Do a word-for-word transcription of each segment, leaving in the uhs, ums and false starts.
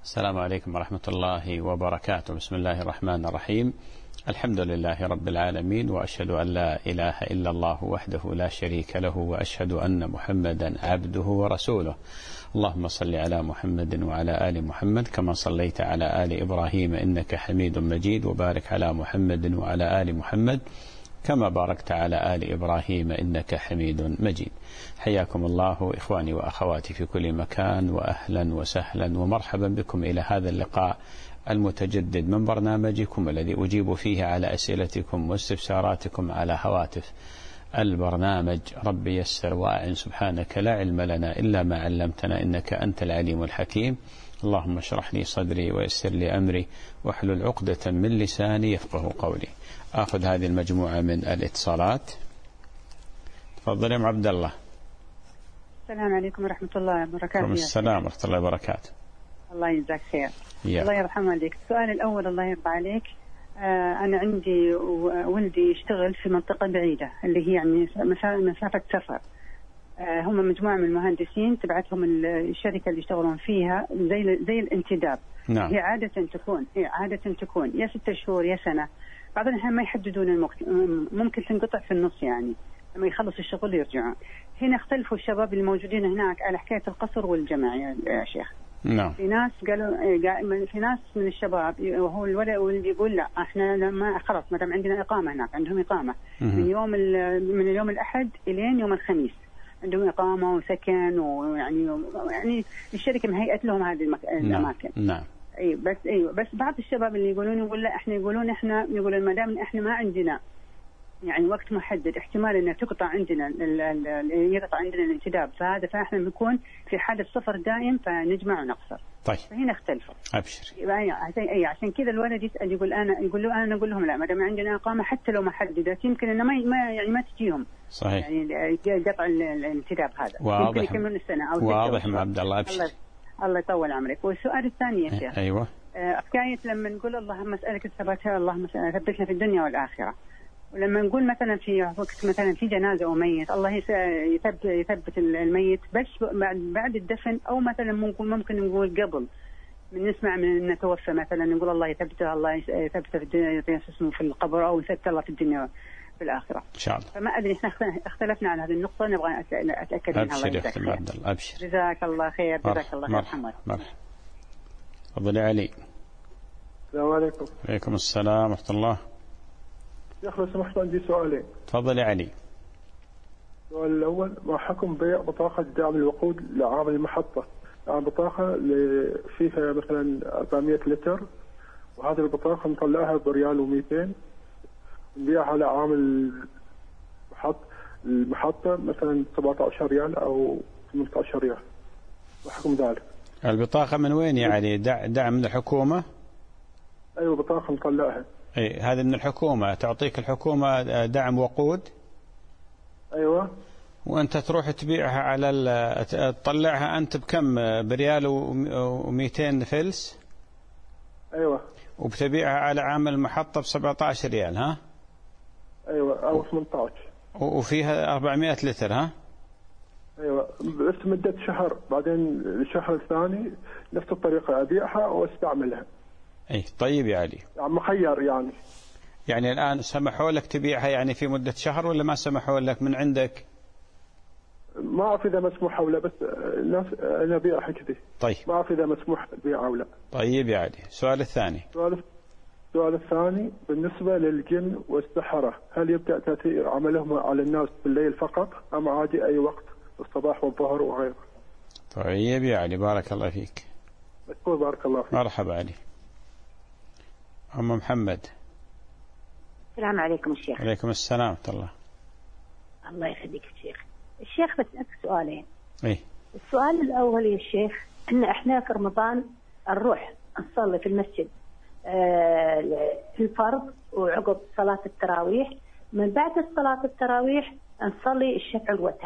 السلام عليكم ورحمة الله وبركاته. بسم الله الرحمن الرحيم. الحمد لله رب العالمين، وأشهد أن لا إله إلا الله وحده لا شريك له، وأشهد أن محمدا عبده ورسوله. اللهم صل على محمد وعلى آل محمد كما صليت على آل إبراهيم إنك حميد مجيد، وبارك على محمد وعلى آل محمد كما باركت على آل إبراهيم إنك حميد مجيد. حياكم الله إخواني وأخواتي في كل مكان، وأهلا وسهلا ومرحبا بكم إلى هذا اللقاء المتجدد من برنامجكم الذي أجيب فيه على أسئلتكم واستفساراتكم على هواتف البرنامج. رب يسر وأعن، سبحانك لا علم لنا إلا ما علمتنا إنك أنت العليم الحكيم. اللهم اشرح لي صدري ويسر لي أمري واحلل عقدة من لساني يفقه قولي. آخذ هذه المجموعة من الاتصالات. تفضل يا عبد الله. السلام عليكم ورحمة الله وبركاته. السلام ورحمة الله وبركاته. الله يجزاك خير. يا. الله يرحم والديك. السؤال الأول الله يرضى عليك، آه أنا عندي ولدي يشتغل في منطقة بعيدة اللي هي يعني مسافة سفر. آه هم مجموعة من المهندسين تبعتهم الشركة اللي يشتغلون فيها زي زي الانتداب. نعم. هي عادة تكون هي عادة تكون يا ستة شهور يا سنة. بعض الأحيان ما يحددون الموقت، ممكن تنقطع في النص يعني لما يخلص الشغل يرجعون. هنا اختلفوا الشباب الموجودين هناك على حكاية القصر والجمع يا شيخ. نعم. في ناس قالوا، في ناس من الشباب وهو الولد واللي يقول لا احنا لما خلاص ما دام عندنا إقامة هناك، عندهم إقامة من يوم من اليوم الأحد إلين يوم الخميس، عندهم إقامة وسكن، ويعني يعني الشركة مهيئت لهم هذه الأماكن. نعم. نعم. اي بس ايوه بس بعض الشباب اللي يقولون يقول لا احنا يقولون احنا يقولون ما دام احنا ما عندنا يعني وقت محدد، احتمال ان تقطع عندنا يقطع عندنا الانتداب، فهذا فاحنا بنكون في حاله سفر دائم فنجمع ونقصر. طيب. فهنا اختلفوا. ابشر. عشان اي عشان كذا الولد يسال يقول انا يقول له انا اقول لهم لا ما دام عندنا اقامه حتى لو ما حددت يمكن انه ما يعني ما تجيهم. صحيح. يعني قطع الانتداب هذا. واضح. يمكن يكملون السنه او واضح مع عبد الله. ابشر. الله يطول عمرك. والسؤال الثاني يا شيخ. ايوه. حكاية لما نقول اللهم اسألك الثبات، اللهم ثبتنا في الدنيا والآخرة، ولما نقول مثلا في وقت مثلا في جنازة أو ميت الله يثبت يثبت الميت بس بعد الدفن، أو مثلا ممكن ممكن نقول قبل من نسمع من إنه توفى مثلا نقول الله يثبته، الله يثبته في الدنيا اسمه في القبر، أو يثبت الله في الدنيا في الآخرة إن شاء الله. فما أدري إحنا اختلفنا على هذه النقطة، نبغى أتأكد منها. أبشر يا أختي عبد الله. أبشر. جزاك الله خير. جزاك الله خير. مرحبا. مرحبا. تفضل يا علي. السلام عليكم. وعليكم السلام ورحمة الله. يا أخي لو سمحت عندي سؤالين. تفضل يا علي. السؤال الأول، ما حكم بيع بطاقة دعم الوقود لعامل المحطة؟ يعني بطاقة اللي فيها مثلا أربعمائة لتر، وهذه البطاقة نطلعها بريال ومئتين نبيعها لعامل المحط المحطة مثلا سبعة عشر ريال أو ثمانية عشر ريال، ما حكم ذلك؟ البطاقة من وين يا علي؟ دعم من الحكومة؟ أيوة بطاقة نطلعها. أي هذه من الحكومة، تعطيك الحكومة دعم وقود. أيوة. وأنت تروح تبيعها على تطلعها أنت بكم؟ بريال ومئتين فلس. أيوة. وبتبيعها على عامل المحطة بسبعة عشر ريال. ها؟ أيوة أو ثمانية عشر. وفيها أربعمائة لتر. ها؟ ايوه بس مدة شهر، بعدين الشهر الثاني نفس الطريقة ابيعها واستعملها. اي طيب يا علي. يعني مخير يعني. يعني الان سمحوا لك تبيعها يعني في مدة شهر ولا ما سمحوا لك من عندك؟ ما اعرف اذا مسموح او لا، بس الناس انا ابيعها كذي. طيب. ما اعرف اذا مسموح البيع او لا. طيب يا علي. السؤال الثاني. السؤال السؤال الثاني بالنسبة للجن والسحرة، هل يبدأ تأثير عملهم على الناس بالليل فقط أم عادي أي وقت الصباح والظهر وغيره؟ طيب يا علي بارك الله فيك. مشكور بارك الله فيك. مرحبا علي. أم محمد. السلام عليكم الشيخ. عليكم السلام ورحمة الله. الله يخليك الشيخ. الشيخ بسألك سؤالين. ايه. السؤال الأول يا شيخ، إن إحنا في رمضان نروح نصلي في المسجد في الفرض، وعقب صلاة التراويح من بعد صلاة التراويح نصلي الشفع والوتر.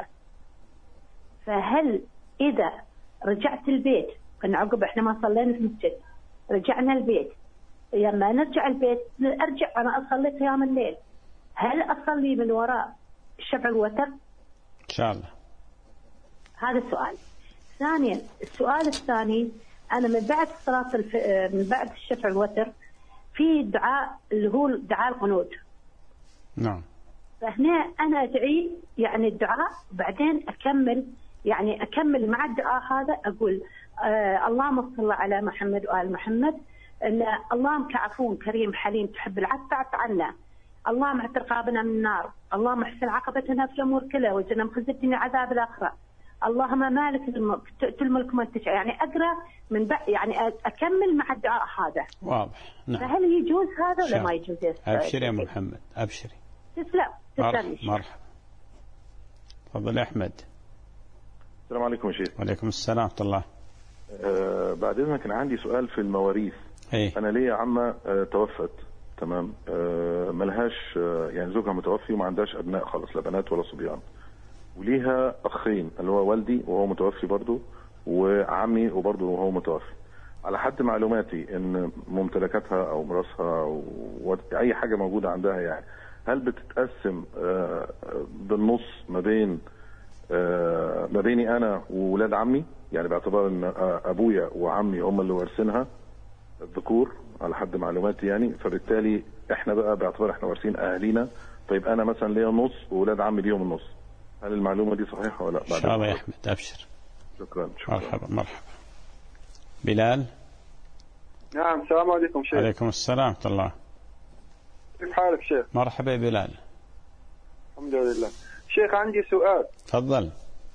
فهل إذا رجعت البيت، كنا عقب إحنا ما صلينا في المسجد رجعنا البيت، لما نرجع البيت أرجع أنا أصلي قيام الليل، هل أصلي من وراء الشفع والوتر؟ إن شاء الله. هذا السؤال. ثانيا السؤال الثاني، أنا من بعد صلاة الف... من بعد الشفع والوتر في دعاء اللي هو دعاء القنوت. نعم. فهنا أنا أدعي يعني الدعاء، وبعدين أكمل يعني أكمل مع الدعاء هذا أقول آه اللهم صل على محمد وآل محمد، إن اللهم كعفو كريم حليم تحب العفو فاعف عنا، اللهم اعتق رقابنا من النار، اللهم احسن عاقبتنا في الأمور كلها وجنا من خزي الدنيا عذاب الآخرة، اللهم مالك الملك تؤتي الملك من تشاء. يعني أقرأ من بق يعني أكمل مع الدعاء هذا. واضح. نعم. فهل يجوز هذا ولا ما يجوز؟ أبشري يا محمد أبشري. تسلم. مرحبا. مرحبا. تفضل يا أحمد. السلام عليكم يا شيخ. وعليكم السلام ورحمة الله. آه بعد إذنك كان عندي سؤال في المواريث. إيه؟ أنا ليا عمة آه توفت، تمام، آه ملهاش آه يعني زوجها متوفي وما عندهاش أبناء خالص، لا بنات ولا صبيان، وليها أخين اللي هو والدي وهو متوفي برضه، وعمي وبرضه وهو متوفي. على حد معلوماتي إن ممتلكاتها أو مراسها أو أي حاجة موجودة عندها يعني، هل بتتقسم آه بالنص ما بين آه ما بيني أنا وولاد عمي، يعني باعتبار إن أبويا وعمي هم اللي وارثينها الذكور على حد معلوماتي يعني، فبالتالي إحنا بقى باعتبار إحنا وارثين أهالينا، فيبقى أنا مثلا ليا نص وولاد عمي ليهم النص. هل المعلومة دي صحيحة ولا لا؟ إن شاء الله يا أحمد أبشر. شكرا. شكرا. مرحبا مرحبا. بلال. نعم. السلام عليكم شيخ. عليكم السلام ورحمة الله. كيف حالك شيخ؟ مرحبا يا بلال. الحمد لله. شيخ عندي سؤال. تفضل.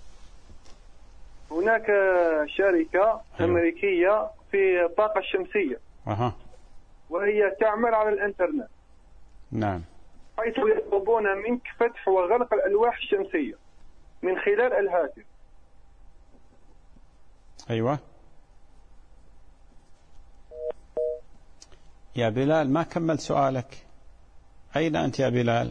هناك شركة أيوة. أمريكية في الطاقة الشمسية. أها. وهي تعمل على الإنترنت. نعم. حيث يطلبون منك فتح وغلق الألواح الشمسية من خلال الهاتف. أيوة. يا بلال ما كملت سؤالك. أين أنت يا بلال؟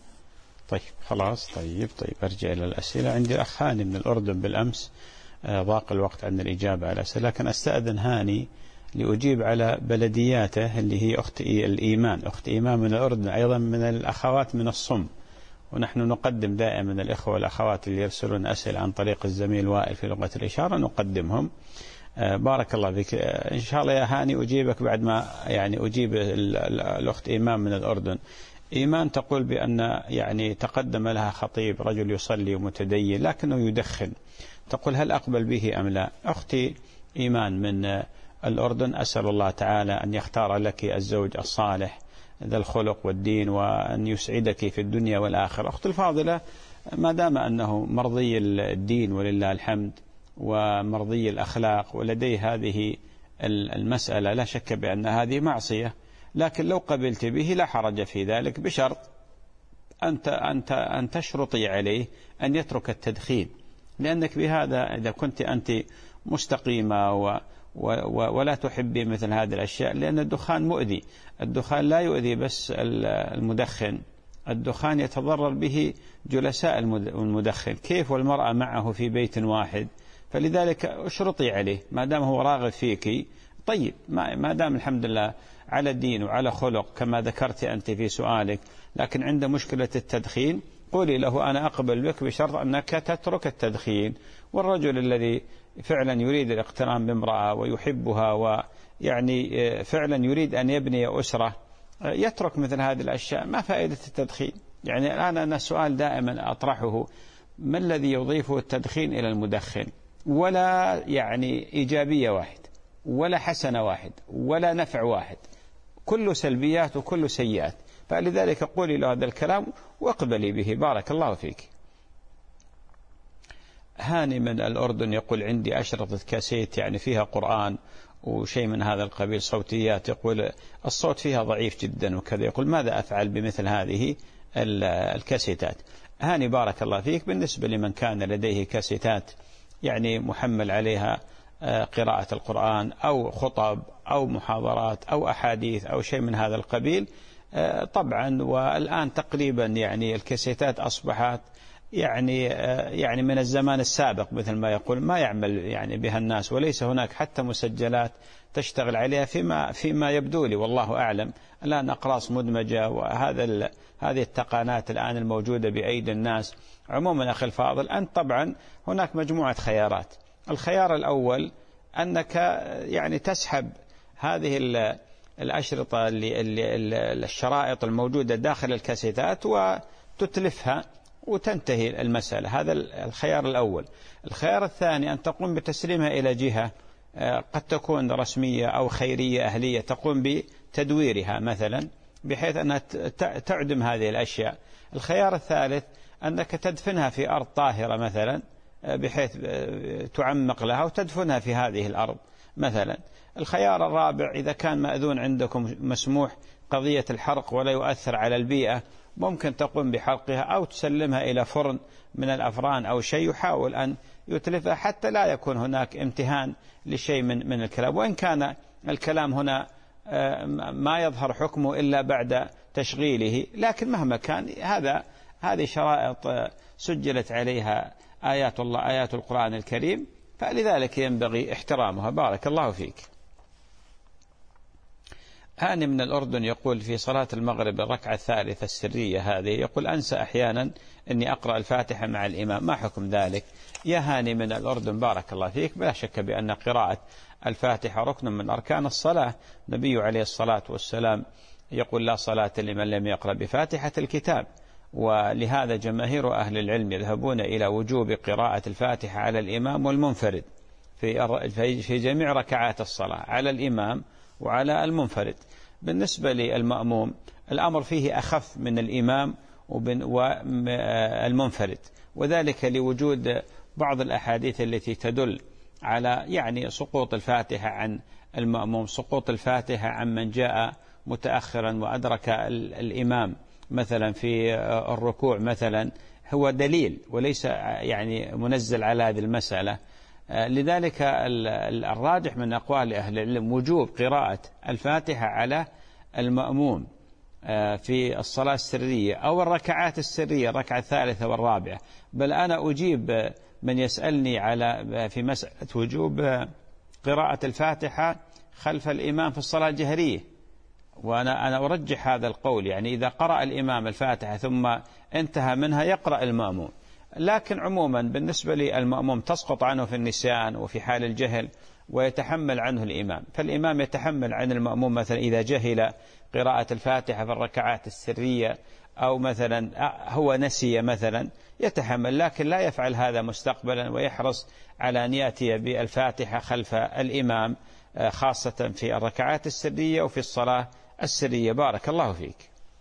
طيب خلاص. طيب طيب أرجع إلى الأسئلة. عندي أخ هاني من الأردن بالأمس، ضاق الوقت عن الإجابة على الأسئلة، لكن أستأذن هاني لأجيب على بلدياته اللي هي أخت الإيمان. أخت إيمان من الأردن أيضا من الأخوات من الصم، ونحن نقدم دائما الإخوة والأخوات اللي يرسلون أسئلة عن طريق الزميل وائل في لغة الإشارة نقدمهم. بارك الله فيك. إن شاء الله يا هاني أجيبك بعد ما يعني أجيب الأخت إيمان من الأردن. إيمان تقول بأن يعني تقدم لها خطيب رجل يصلي ومتدين لكنه يدخن، تقول هل أقبل به أم لا؟ أختي إيمان من الأردن، أسأل الله تعالى أن يختار لك الزوج الصالح ذا الخلق والدين وأن يسعدك في الدنيا والآخرة. أختي الفاضلة، ما دام أنه مرضي الدين ولله الحمد ومرضي الأخلاق ولديه هذه المسألة، لا شك بأن هذه معصية، لكن لو قبلت به لا حرج في ذلك، بشرط أنت أنت أن تشرطي عليه أن يترك التدخين، لأنك بهذا إذا كنت أنت مستقيمة و ولا تحبي مثل هذه الأشياء، لأن الدخان مؤذي. الدخان لا يؤذي بس المدخن، الدخان يتضرر به جلساء المدخن، كيف والمرأة معه في بيت واحد؟ فلذلك اشرطي عليه ما دام هو راغب فيك. طيب ما دام الحمد لله على الدين وعلى خلق كما ذكرت أنت في سؤالك، لكن عند مشكلة التدخين قولي له أنا أقبل بك بشرط أنك تترك التدخين. والرجل الذي فعلا يريد الاقتران بامرأة ويحبها ويعني فعلا يريد أن يبني أسرة يترك مثل هذه الأشياء. ما فائدة التدخين؟ يعني الآن أنا السؤال دائما أطرحه، ما الذي يضيفه التدخين إلى المدخن؟ ولا يعني إيجابية واحد ولا حسنة واحد ولا نفع واحد، كل سلبيات وكل سيئات. فلذلك قولي له هذا الكلام واقبلي به. بارك الله فيك. هاني من الأردن يقول عندي أشرطة كاسيت يعني فيها قرآن وشيء من هذا القبيل، صوتيات، يقول الصوت فيها ضعيف جدا وكذا، يقول ماذا أفعل بمثل هذه الكاسيتات؟ هاني بارك الله فيك، بالنسبة لمن كان لديه كاسيتات يعني محمل عليها قراءة القرآن أو خطب أو محاضرات أو أحاديث أو شيء من هذا القبيل، طبعا والآن تقريبا يعني الكاسيتات أصبحت يعني يعني من الزمان السابق مثل ما يقول، ما يعمل يعني بها الناس، وليس هناك حتى مسجلات تشتغل عليها فيما فيما يبدو لي، والله أعلم. الآن أقراص مدمجة وهذا هذه التقانات الآن الموجودة بأيدي الناس. عموما أخي الفاضل، أنت طبعا هناك مجموعة خيارات. الخيار الأول أنك يعني تسحب هذه الأشرطة الشرائط الموجودة داخل الكاسيتات وتتلفها وتنتهي المسألة. هذا الخيار الأول. الخيار الثاني أن تقوم بتسليمها إلى جهة قد تكون رسمية أو خيرية أهلية تقوم بتدويرها مثلا بحيث أنها تعدم هذه الأشياء. الخيار الثالث أنك تدفنها في أرض طاهرة مثلا بحيث تعمق لها وتدفنها في هذه الأرض مثلا. الخيار الرابع إذا كان مأذون عندكم مسموح قضية الحرق ولا يؤثر على البيئة ممكن تقوم بحرقها أو تسلمها إلى فرن من الأفران أو شيء يحاول أن يتلفها حتى لا يكون هناك امتهان لشيء من من الكلام، وإن كان الكلام هنا ما يظهر حكمه إلا بعد تشغيله، لكن مهما كان هذا هذه شرائط سجلت عليها آيات الله آيات القرآن الكريم، فلذلك ينبغي احترامها. بارك الله فيك. هاني من الأردن يقول في صلاة المغرب الركعة الثالثة السرية هذه يقول أنسى أحيانا أني أقرأ الفاتحة مع الإمام، ما حكم ذلك؟ يا هاني من الأردن بارك الله فيك، بلا شك بأن قراءة الفاتحة ركن من أركان الصلاة. النبي عليه الصلاة والسلام يقول لا صلاة لمن لم يقرأ بفاتحة الكتاب، ولهذا جماهير أهل العلم يذهبون إلى وجوب قراءة الفاتحة على الإمام والمنفرد في في جميع ركعات الصلاة، على الإمام وعلى المنفرد. بالنسبة للمأموم الأمر فيه أخف من الإمام والمنفرد، وذلك لوجود بعض الأحاديث التي تدل على يعني سقوط الفاتحة عن المأموم، سقوط الفاتحة عن من جاء متأخرا وأدرك الإمام مثلا في الركوع مثلا، هو دليل وليس يعني منزل على هذه المسألة. لذلك الراجح من أقوال أهل العلم وجوب قراءة الفاتحة على المأموم في الصلاة السرية أو الركعات السرية، الركعة الثالثة والرابعة. بل أنا أجيب من يسألني على في مسألة وجوب قراءة الفاتحة خلف الإمام في الصلاة الجهرية، وأنا أنا أرجح هذا القول، يعني إذا قرأ الإمام الفاتحة ثم انتهى منها يقرأ المأموم. لكن عموما بالنسبة للمأموم تسقط عنه في النسيان وفي حال الجهل ويتحمل عنه الإمام، فالإمام يتحمل عن المأموم مثلا إذا جهل قراءة الفاتحة في الركعات السرية أو مثلا هو نسي مثلا يتحمل، لكن لا يفعل هذا مستقبلا ويحرص على أن يأتي بالفاتحة خلف الإمام خاصة في الركعات السرية وفي الصلاة السرية. بارك الله فيك.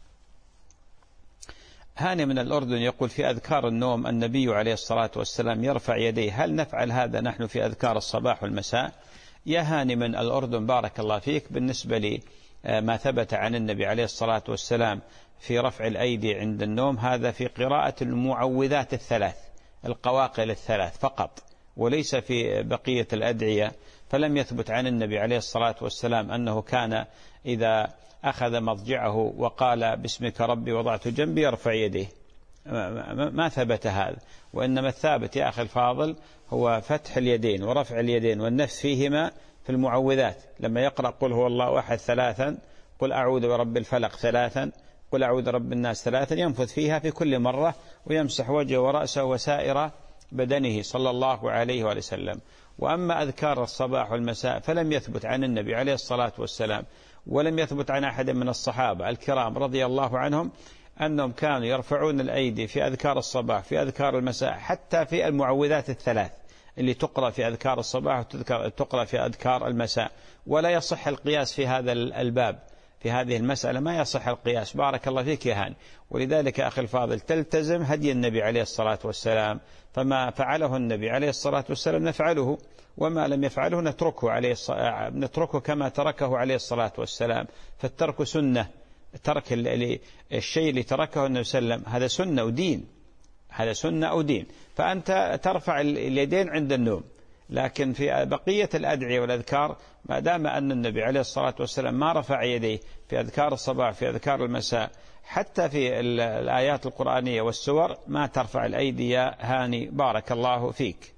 هاني من الأردن يقول في أذكار النوم النبي عليه الصلاة والسلام يرفع يديه، هل نفعل هذا نحن في أذكار الصباح والمساء؟ يا هاني من الأردن بارك الله فيك، بالنسبة لي ما ثبت عن النبي عليه الصلاة والسلام في رفع الأيدي عند النوم هذا في قراءة المعوذات الثلاث، القواقل الثلاث فقط، وليس في بقية الأدعية. فلم يثبت عن النبي عليه الصلاة والسلام أنه كان إذا أخذ مضجعه وقال باسمك ربي وضعت جنبي يرفع يديه، ما ثبت هذا. وإنما الثابت يا أخي الفاضل هو فتح اليدين ورفع اليدين والنفس فيهما في المعوذات، لما يقرأ قل هو الله أحد ثلاثا، قل أعوذ برب الفلق ثلاثا، قل أعوذ برب الناس ثلاثا، ينفذ فيها في كل مرة ويمسح وجهه ورأسه وسائر بدنه صلى الله عليه وسلم. وأما أذكار الصباح والمساء فلم يثبت عن النبي عليه الصلاة والسلام ولم يثبت عن أحد من الصحابة الكرام رضي الله عنهم أنهم كانوا يرفعون الأيدي في أذكار الصباح في أذكار المساء، حتى في المعوذات الثلاث اللي تقرأ في أذكار الصباح وتقرأ في أذكار المساء. ولا يصح القياس في هذا الباب، في هذه المسألة ما يصح القياس. بارك الله فيك يا هاني. ولذلك أخي الفاضل تلتزم هدي النبي عليه الصلاة والسلام، فما فعله النبي عليه الصلاة والسلام نفعله، وما لم يفعله نتركه عليه الصلاة نتركه كما تركه عليه الصلاة والسلام. فالترك سنة، ترك الشيء اللي تركه النبي صلى الله عليه وسلم هذا سنة ودين، هذا سنة ودين. فأنت ترفع اليدين عند النوم، لكن في بقية الأدعية والأذكار ما دام أن النبي عليه الصلاة والسلام ما رفع يديه في أذكار الصباح في أذكار المساء، حتى في الآيات القرآنية والسور ما ترفع الأيدي يا هاني. بارك الله فيك.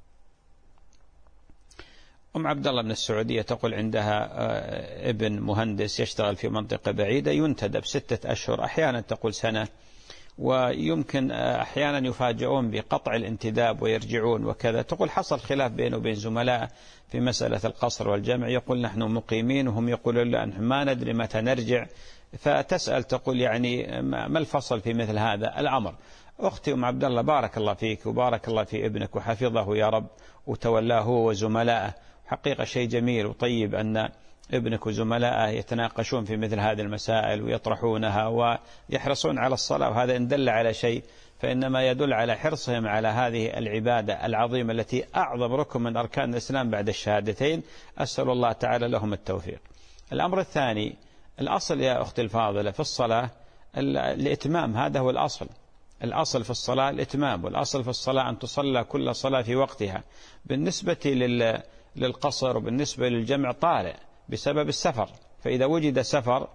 أم عبد الله من السعودية تقول عندها ابن مهندس يشتغل في منطقة بعيدة ينتدب ستة أشهر، أحيانا تقول سنة، ويمكن أحيانا يفاجئون بقطع الانتداب ويرجعون وكذا. تقول حصل خلاف بينه وبين زملاء في مسألة القصر والجمع، يقول نحن مقيمين وهم يقولون لا ما ندري متى نرجع، فتسأل تقول يعني ما الفصل في مثل هذا الأمر؟ أختي أم عبد الله بارك الله فيك وبارك الله في ابنك وحفظه يا رب وتولاه هو وزملائه، حقيقة شيء جميل وطيب أن ابنك وزملائه يتناقشون في مثل هذه المسائل ويطرحونها ويحرصون على الصلاة، وهذا إن دل على شيء فإنما يدل على حرصهم على هذه العبادة العظيمة التي أعظم ركن من أركان الإسلام بعد الشهادتين. أسأل الله تعالى لهم التوفيق. الأمر الثاني، الأصل يا أختي الفاضلة في الصلاة الإتمام، هذا هو الأصل. الأصل في الصلاة الإتمام، والأصل في الصلاة أن تصلى كل صلاة في وقتها. بالنسبة للقصر وبالنسبة للجمع طارئ بسبب السفر، فإذا وجد سفر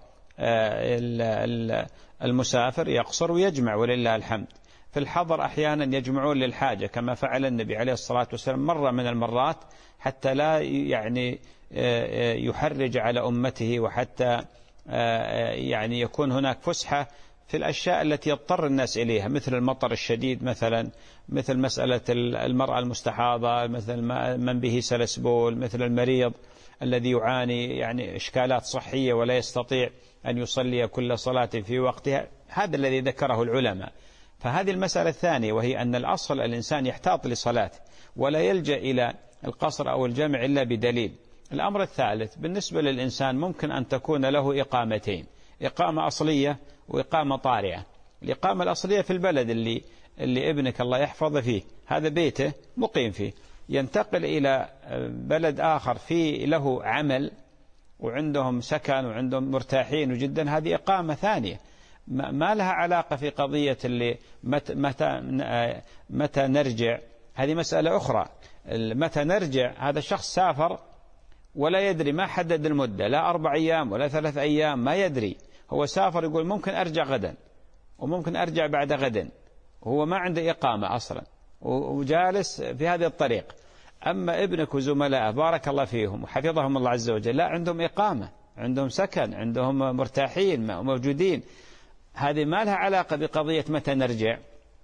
المسافر يقصر ويجمع ولله الحمد. في الحضر أحيانا يجمعون للحاجة كما فعل النبي عليه الصلاة والسلام مرة من المرات، حتى لا يعني يحرج على أمته، وحتى يعني يكون هناك فسحة في الأشياء التي يضطر الناس إليها، مثل المطر الشديد مثلا، مثل مسألة المرأة المستحاضة، مثل من به سلسبول، مثل المريض الذي يعاني يعني إشكالات صحية ولا يستطيع أن يصلي كل صلاة في وقتها. هذا الذي ذكره العلماء. فهذه المسألة الثانية، وهي أن الأصل الإنسان يحتاط لصلاة ولا يلجأ إلى القصر أو الجمع إلا بدليل. الأمر الثالث، بالنسبة للإنسان ممكن أن تكون له إقامتين، إقامة أصلية وإقامة طارئة. الإقامة الأصلية في البلد اللي اللي ابنك الله يحفظه فيه، هذا بيته مقيم فيه، ينتقل إلى بلد آخر فيه له عمل وعندهم سكن وعندهم مرتاحين جدا، هذه إقامة ثانية ما لها علاقة في قضية اللي متى, متى, متى نرجع، هذه مسألة أخرى. متى نرجع هذا شخص سافر ولا يدري، ما حدد المدة، لا أربع أيام ولا ثلاث أيام، ما يدري، هو سافر يقول ممكن أرجع غدا وممكن أرجع بعد غدا، هو ما عنده إقامة أصلا وجالس في هذه الطريق. أما ابنك وزملائه بارك الله فيهم وحفظهم الله عز وجل، لا عندهم إقامة، عندهم سكن، عندهم مرتاحين موجودين، هذه ما لها علاقة بقضية متى نرجع،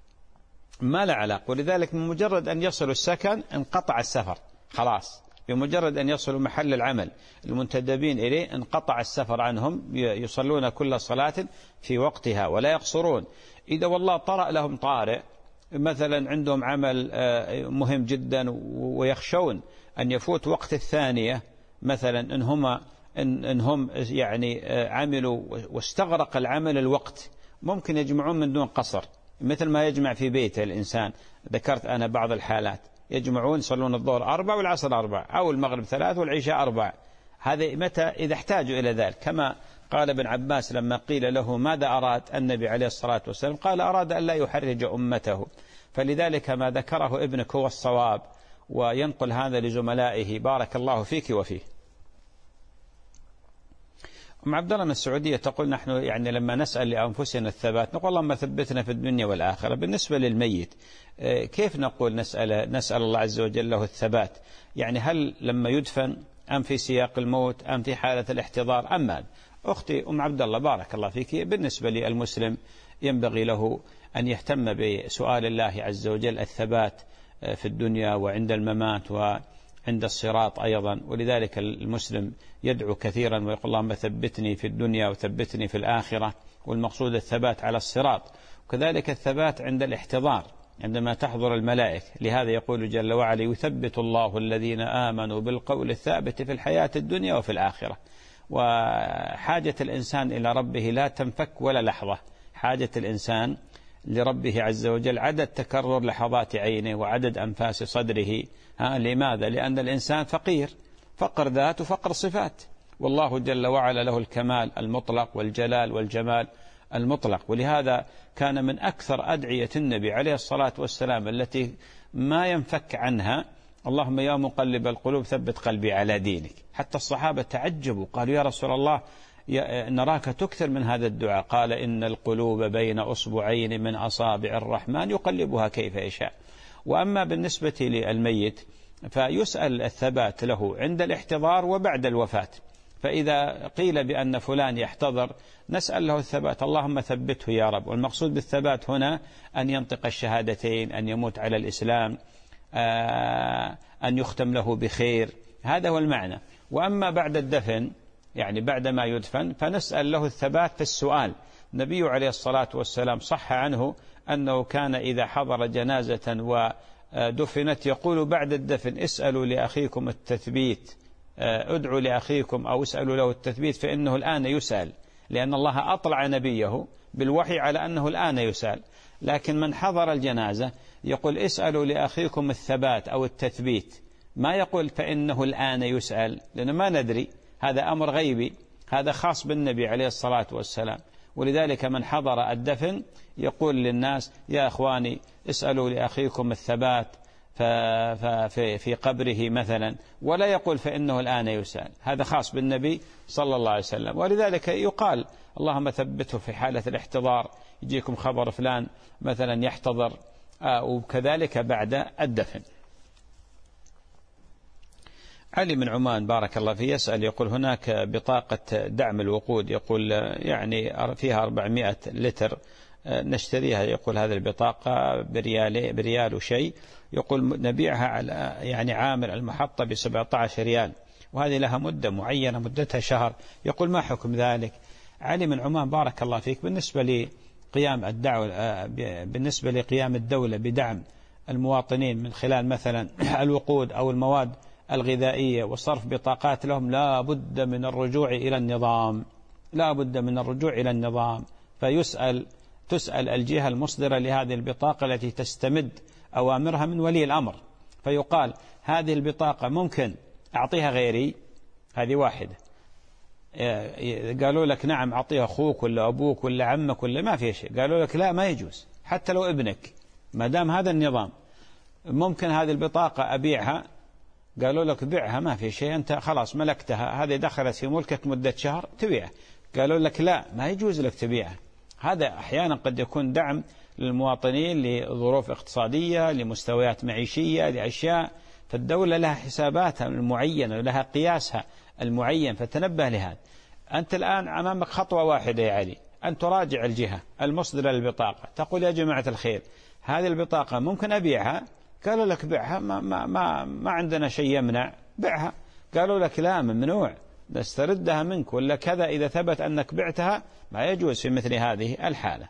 ما لها علاقة. ولذلك من مجرد أن يصلوا السكن انقطع السفر خلاص، بمجرد أن يصلوا محل العمل المنتدبين إليه انقطع السفر عنهم، يصلون كل صلاة في وقتها ولا يقصرون. إذا والله طرأ لهم طارئ مثلا عندهم عمل مهم جدا ويخشون أن يفوت وقت الثانية مثلا، إن هم إن هم يعني عملوا واستغرق العمل الوقت، ممكن يجمعون من دون قصر، مثل ما يجمع في بيته الإنسان. ذكرت أنا بعض الحالات يجمعون يصلون الظهر أربع والعصر أربع أو المغرب ثلاث والعشاء أربع، هذا متى إذا احتاجوا إلى ذلك. كما قال ابن عباس لما قيل له ماذا أراد النبي عليه الصلاة والسلام، قال أراد أن لا يحرج أمته. فلذلك ما ذكره ابنك هو الصواب، وينقل هذا لزملائه. بارك الله فيك وفيه. أم عبد الله من السعودية تقول نحن يعني لما نسأل لأنفسنا الثبات نقول اللهم ثبتنا في الدنيا والآخرة. بالنسبة للميت كيف نقول نسأل نسأل الله عز وجل له الثبات؟ يعني هل لما يدفن أم في سياق الموت أم في حالة الاحتضار أم ماذا؟ أختي أم عبد الله بارك الله فيك، بالنسبة للمسلم ينبغي له أن يهتم بسؤال الله عز وجل الثبات في الدنيا وعند الممات وعند الصراط أيضا. ولذلك المسلم يدعو كثيرا ويقول اللهم ثبتني في الدنيا وثبتني في الآخرة، والمقصود الثبات على الصراط، وكذلك الثبات عند الاحتضار عندما تحضر الملائكة. لهذا يقول جل وعلا يثبت الله الذين آمنوا بالقول الثابت في الحياة الدنيا وفي الآخرة. وحاجة الإنسان إلى ربه لا تنفك ولا لحظة، حاجة الإنسان لربه عز وجل عدد تكرر لحظات عينه وعدد أنفاس صدره. ها لماذا؟ لأن الإنسان فقير، فقر ذات وفقر صفات، والله جل وعلا له الكمال المطلق والجلال والجمال المطلق. ولهذا كان من أكثر أدعية النبي عليه الصلاة والسلام التي ما ينفك عنها اللهم يا مقلب القلوب ثبت قلبي على دينك. حتى الصحابة تعجبوا قالوا يا رسول الله نراك تكثر من هذا الدعاء، قال إن القلوب بين أصبعين من أصابع الرحمن يقلبها كيف يشاء. وأما بالنسبة للميت فيسأل الثبات له عند الاحتضار وبعد الوفاة. فإذا قيل بأن فلان يحتضر نسأل له الثبات، اللهم ثبته يا رب. والمقصود بالثبات هنا أن ينطق الشهادتين، أن يموت على الإسلام، أن يختم له بخير، هذا هو المعنى. وأما بعد الدفن يعني بعد ما يدفن فنسأل له الثبات في السؤال. النبي عليه الصلاة والسلام صح عنه أنه كان إذا حضر جنازة ودفنت يقول بعد الدفن اسألوا لأخيكم التثبيت، ادعوا لأخيكم أو اسألوا له التثبيت فإنه الآن يسأل، لأن الله أطلع نبيه بالوحي على أنه الآن يسأل. لكن من حضر الجنازة يقول اسألوا لأخيكم الثبات أو التثبيت، ما يقول فإنه الآن يسأل، لأنه ما ندري، هذا أمر غيبي، هذا خاص بالنبي عليه الصلاة والسلام. ولذلك من حضر الدفن يقول للناس يا أخواني اسألوا لأخيكم الثبات في قبره مثلا، ولا يقول فإنه الآن يسأل، هذا خاص بالنبي صلى الله عليه وسلم. ولذلك يقال اللهم ثبته في حالة الاحتضار، يجيكم خبر فلان مثلا يحتضر، وكذلك بعد الدفن. علي من عمان بارك الله فيه يسأل يقول هناك بطاقة دعم الوقود، يقول يعني فيها أربعمائة لتر نشتريها، يقول هذه البطاقة بريال بريال وشيء، يقول نبيعها على يعني عامل المحطة بسبعة عشر ريال، وهذه لها مدة معينة مدتها شهر، يقول ما حكم ذلك؟ علي من عمان بارك الله فيك، بالنسبة لقيام الدعوة بالنسبة لقيام الدولة بدعم المواطنين من خلال مثلا الوقود أو المواد الغذائية وصرف بطاقات لهم، لا بد من الرجوع إلى النظام، لا بد من الرجوع إلى النظام. فيسأل تسأل الجهة المصدرة لهذه البطاقة التي تستمد أوامرها من ولي الأمر، فيقال هذه البطاقة ممكن أعطيها غيري، هذه واحدة. قالوا لك نعم أعطيها أخوك ولا أبوك ولا عمك ولا ما في شيء، قالوا لك لا ما يجوز حتى لو ابنك، ما دام هذا النظام. ممكن هذه البطاقة أبيعها، قالوا لك بيعها ما في شيء، أنت خلاص ملكتها، هذه دخلت في ملكك مدة شهر تبيعها، قالوا لك لا ما يجوز لك تبيعها. هذا أحيانا قد يكون دعم للمواطنين لظروف اقتصادية، لمستويات معيشية، لأشياء، فالدولة لها حساباتها المعينة ولها قياسها المعين، فتنبه لهذا. أنت الآن أمامك خطوة واحدة يا علي، أن تراجع الجهة المصدرة للبطاقة، تقول يا جماعة الخير هذه البطاقة ممكن أبيعها، قالوا لك بيعها، ما, ما, ما, ما عندنا شيء يمنع، بيعها. قالوا لك لا ممنوع، نستردها منك ولا كذا، إذا ثبت أنك بعتها ما يجوز في مثل هذه الحالة.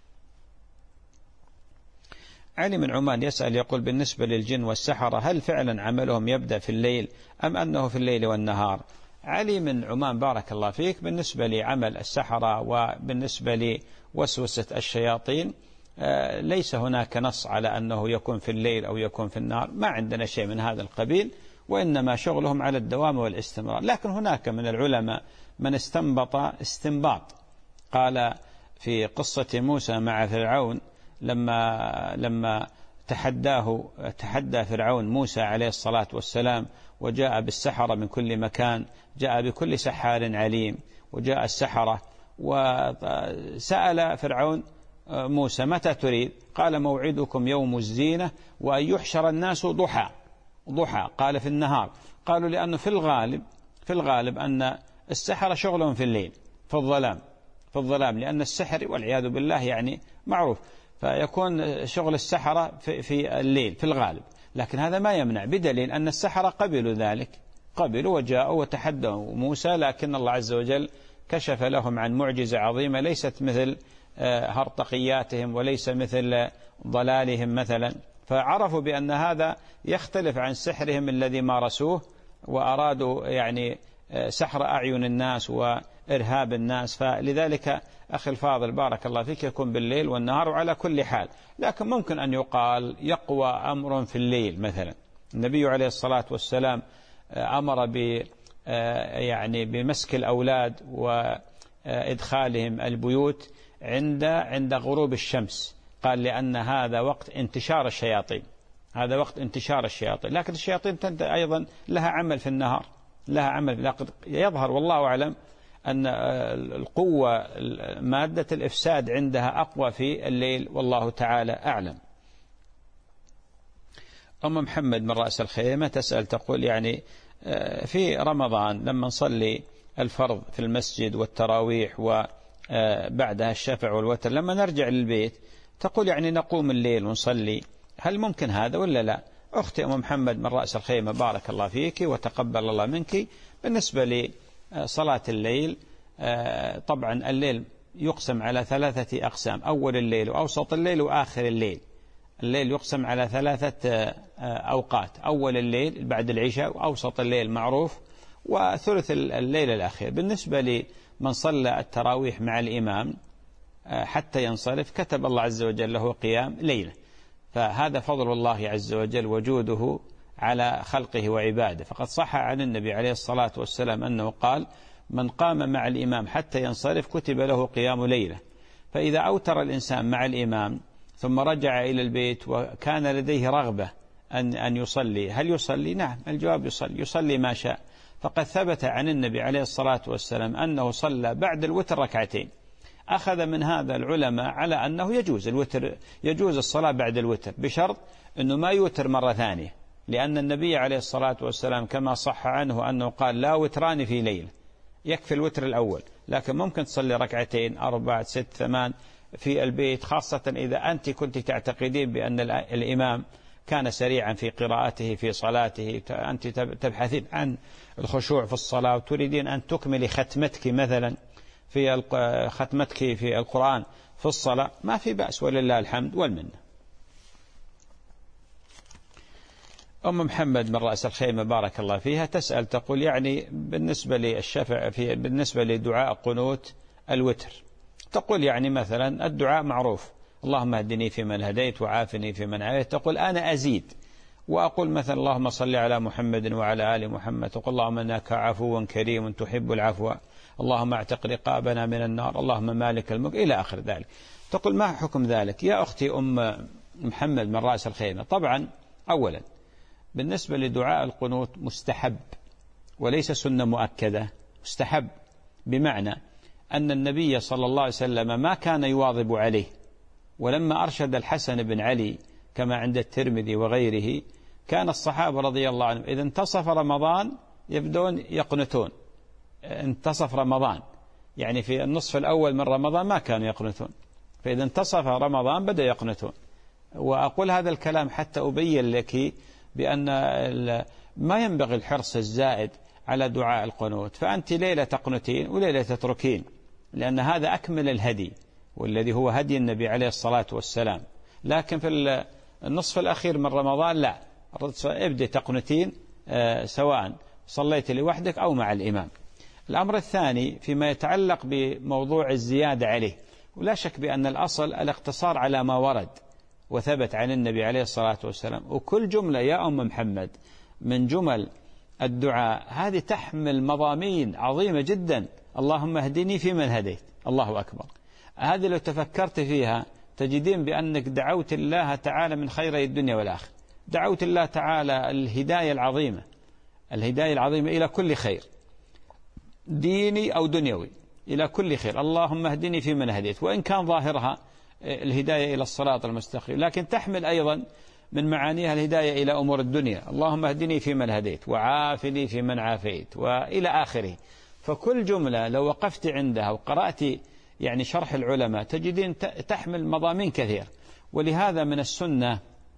علي من عمان يسأل يقول بالنسبة للجن والسحرة هل فعلا عملهم يبدأ في الليل أم أنه في الليل والنهار؟ علي من عمان بارك الله فيك، بالنسبة لعمل السحرة وبالنسبة لوسوسة الشياطين ليس هناك نص على أنه يكون في الليل أو يكون في النهار، ما عندنا شيء من هذا القبيل، وإنما شغلهم على الدوام والاستمرار. لكن هناك من العلماء من استنبط استنباط، قال في قصة موسى مع فرعون لما لما تحداه تحدى فرعون موسى عليه الصلاة والسلام، وجاء بالسحرة من كل مكان، جاء بكل سحار عليم، وجاء السحرة وسأل فرعون موسى متى تريد؟ قال موعدكم يوم الزينة وأن يحشر الناس ضحى ضحى قال في النهار. قالوا لأنه في الغالب في الغالب أن السحرة شغلهم في الليل في الظلام في الظلام لأن السحر والعياذ بالله يعني معروف، فيكون شغل السحرة في, في الليل في الغالب. لكن هذا ما يمنع، بدليل أن السحرة قبلوا ذلك، قبلوا وجاءوا وتحدوا موسى، لكن الله عز وجل كشف لهم عن معجزة عظيمة ليست مثل هرطقياتهم وليس مثل ضلالهم مثلا، فعرفوا بأن هذا يختلف عن سحرهم الذي مارسوه وأرادوا يعني سحر أعين الناس وإرهاب الناس. فلذلك أخي الفاضل بارك الله فيك يكون بالليل والنهار وعلى كل حال. لكن ممكن أن يقال يقوى أمر في الليل مثلا. النبي عليه الصلاة والسلام أمر ب يعني بمسك الأولاد وإدخالهم البيوت عند عند غروب الشمس، قال لأن هذا وقت انتشار الشياطين، هذا وقت انتشار الشياطين. لكن الشياطين أيضا لها عمل في النهار، لها عمل. لكن يظهر والله أعلم أن القوة مادة الإفساد عندها أقوى في الليل، والله تعالى أعلم. أم محمد من رأس الخيمة تسأل تقول يعني في رمضان لما نصلي الفرض في المسجد والتراويح وبعدها الشفع والوتر، لما نرجع للبيت تقول يعني نقوم الليل ونصلي، هل ممكن هذا ولا لا؟ أختي أم محمد من رأس الخيمة، بارك الله فيك وتقبل الله منك. بالنسبة لصلاة الليل، طبعا الليل يقسم على ثلاثة أقسام: أول الليل وأوسط الليل وآخر الليل. الليل يقسم على ثلاثة أوقات: أول الليل بعد العشاء، وأوسط الليل معروف، وثلث الليل الأخير. بالنسبة لمن صلى التراويح مع الإمام حتى ينصرف كتب الله عز وجل له قيام ليلة، فهذا فضل الله عز وجل وجوده على خلقه وعباده. فقد صح عن النبي عليه الصلاة والسلام أنه قال: من قام مع الإمام حتى ينصرف كتب له قيام ليلة. فإذا أوتر الإنسان مع الإمام ثم رجع إلى البيت وكان لديه رغبة أن أن يصلي، هل يصلي؟ نعم، الجواب يصلي، يصلي ما شاء. فقد ثبت عن النبي عليه الصلاة والسلام أنه صلى بعد الوتر ركعتين. أخذ من هذا العلماء على أنه يجوز الوتر، يجوز الصلاة بعد الوتر، بشرط أنه ما يوتر مرة ثانية، لأن النبي عليه الصلاة والسلام كما صح عنه أنه قال: لا وتران في ليلة، يكفي الوتر الأول، لكن ممكن تصلي ركعتين أربعة ست ثمان في البيت، خاصة إذا أنت كنت تعتقدين بأن الإمام كان سريعا في قراءته في صلاته، أنت تبحثين عن الخشوع في الصلاة وتريدين أن تكملي ختمتك مثلا في ختمتك في القرآن في الصلاة، ما في بأس، ولله الحمد والمنة. أم محمد من رأس الخيمة بارك الله فيها تسأل تقول: يعني بالنسبة للشفع في بالنسبة لدعاء قنوت الوتر، تقول يعني مثلا الدعاء معروف: اللهم اهدني فيمن هديت وعافني فيمن عافيت. تقول أنا أزيد وأقول مثلا: اللهم صل على محمد وعلى آل محمد، تقول: اللهم إنك عفو كريم تحب العفو، اللهم اعتق رقابنا من النار، اللهم مالك الملك، إلى آخر ذلك. تقول: ما حكم ذلك يا أختي أم محمد من رأس الخيمة؟ طبعا أولا بالنسبة لدعاء القنوت مستحب وليس سنة مؤكدة، مستحب، بمعنى أن النبي صلى الله عليه وسلم ما كان يواظب عليه، ولما أرشد الحسن بن علي كما عند الترمذي وغيره كان الصحابة رضي الله عنهم إذا انتصف رمضان يبدون يقنتون. انتصف رمضان يعني في النصف الأول من رمضان ما كانوا يقنتون، فإذا انتصف رمضان بدأ يقنتون. وأقول هذا الكلام حتى أبين لك بأن ما ينبغي الحرص الزائد على دعاء القنوت، فأنت ليلة تقنتين وليلة تتركين، لأن هذا أكمل الهدي والذي هو هدي النبي عليه الصلاة والسلام. لكن في النصف الأخير من رمضان لا، ابدأ تقنتين سواء صليت لوحدك أو مع الإمام. الأمر الثاني فيما يتعلق بموضوع الزيادة عليه، ولا شك بأن الأصل الاقتصار على ما ورد وثبت عن النبي عليه الصلاة والسلام. وكل جملة يا أم محمد من جمل الدعاء هذه تحمل مضامين عظيمة جدا: اللهم اهدني فيمن هديت، الله أكبر. هذه لو تفكرت فيها تجدين بأنك دعوت الله تعالى من خيري الدنيا والآخرة، دعوت الله تعالى الهداية العظيمة، الهداية العظيمة إلى كل خير ديني أو دنيوي، إلى كل خير. اللهم اهدني فيمن هديت، وإن كان ظاهرها الهداية إلى الصراط المستقيم، لكن تحمل أيضا من معانيها الهداية إلى أمور الدنيا: اللهم اهدني فيمن هديت وعافني فيمن عافيت، وإلى آخره. فكل جملة لو وقفت عندها وقرأت يعني شرح العلماء تجدين تحمل مضامين كثير. ولهذا من السنة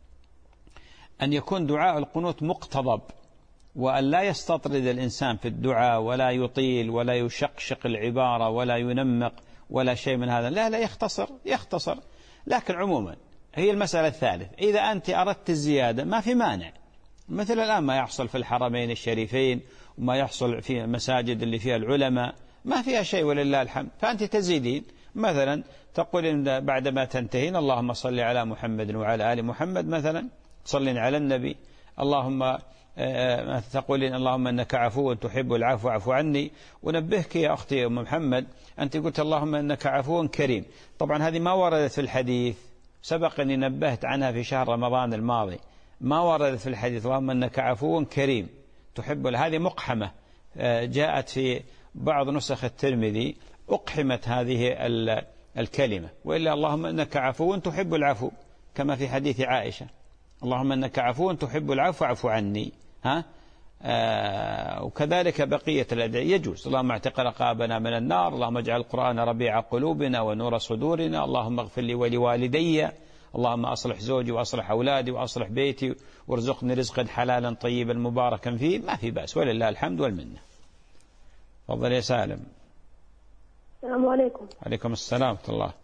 أن يكون دعاء القنوت مقتضب، وأن لا يستطرد الإنسان في الدعاء ولا يطيل ولا يشقشق العبارة ولا ينمق ولا شيء من هذا، لا لا يختصر يختصر. لكن عموما هي المسألة الثالث، إذا أنت أردت الزيادة ما في مانع، مثل الآن ما يحصل في الحرمين الشريفين وما يحصل في المساجد اللي فيها العلماء ما فيها شيء ولله الحمد، فأنت تزيدين مثلا تقول بعدما تنتهين: اللهم صل على محمد وعلى آل محمد، مثلا صلين على النبي، اللهم تقولين: اللهم إنك عفو تحب العفو عفو عني. ونبهك يا أختي أم محمد، أنت قلت اللهم إنك عفو كريم، طبعا هذه ما وردت في الحديث، سبق أني نبهت عنها في شهر رمضان الماضي، ما وردت في الحديث اللهم إنك عفو كريم تحب، هذه مقحمة جاءت في بعض نسخ الترمذي، أقحمت هذه الكلمة، وإلا اللهم إنك عفو تحب العفو كما في حديث عائشة: اللهم إنك عفو تحب العفو عفو عني. ها آه وكذلك بقية الأدعية يجوز. اللهم اعتق رقابنا من النار، اللهم اجعل القرآن ربيع قلوبنا ونور صدورنا، اللهم اغفر لي ولوالدي، اللهم أصلح زوجي وأصلح أولادي وأصلح بيتي وارزقني رزقا حلالا طيبا مباركا فيه، ما في بأس، ولله الحمد والمنة. تفضل يا سالم. السلام عليكم. عليكم السلام ورحمة الله.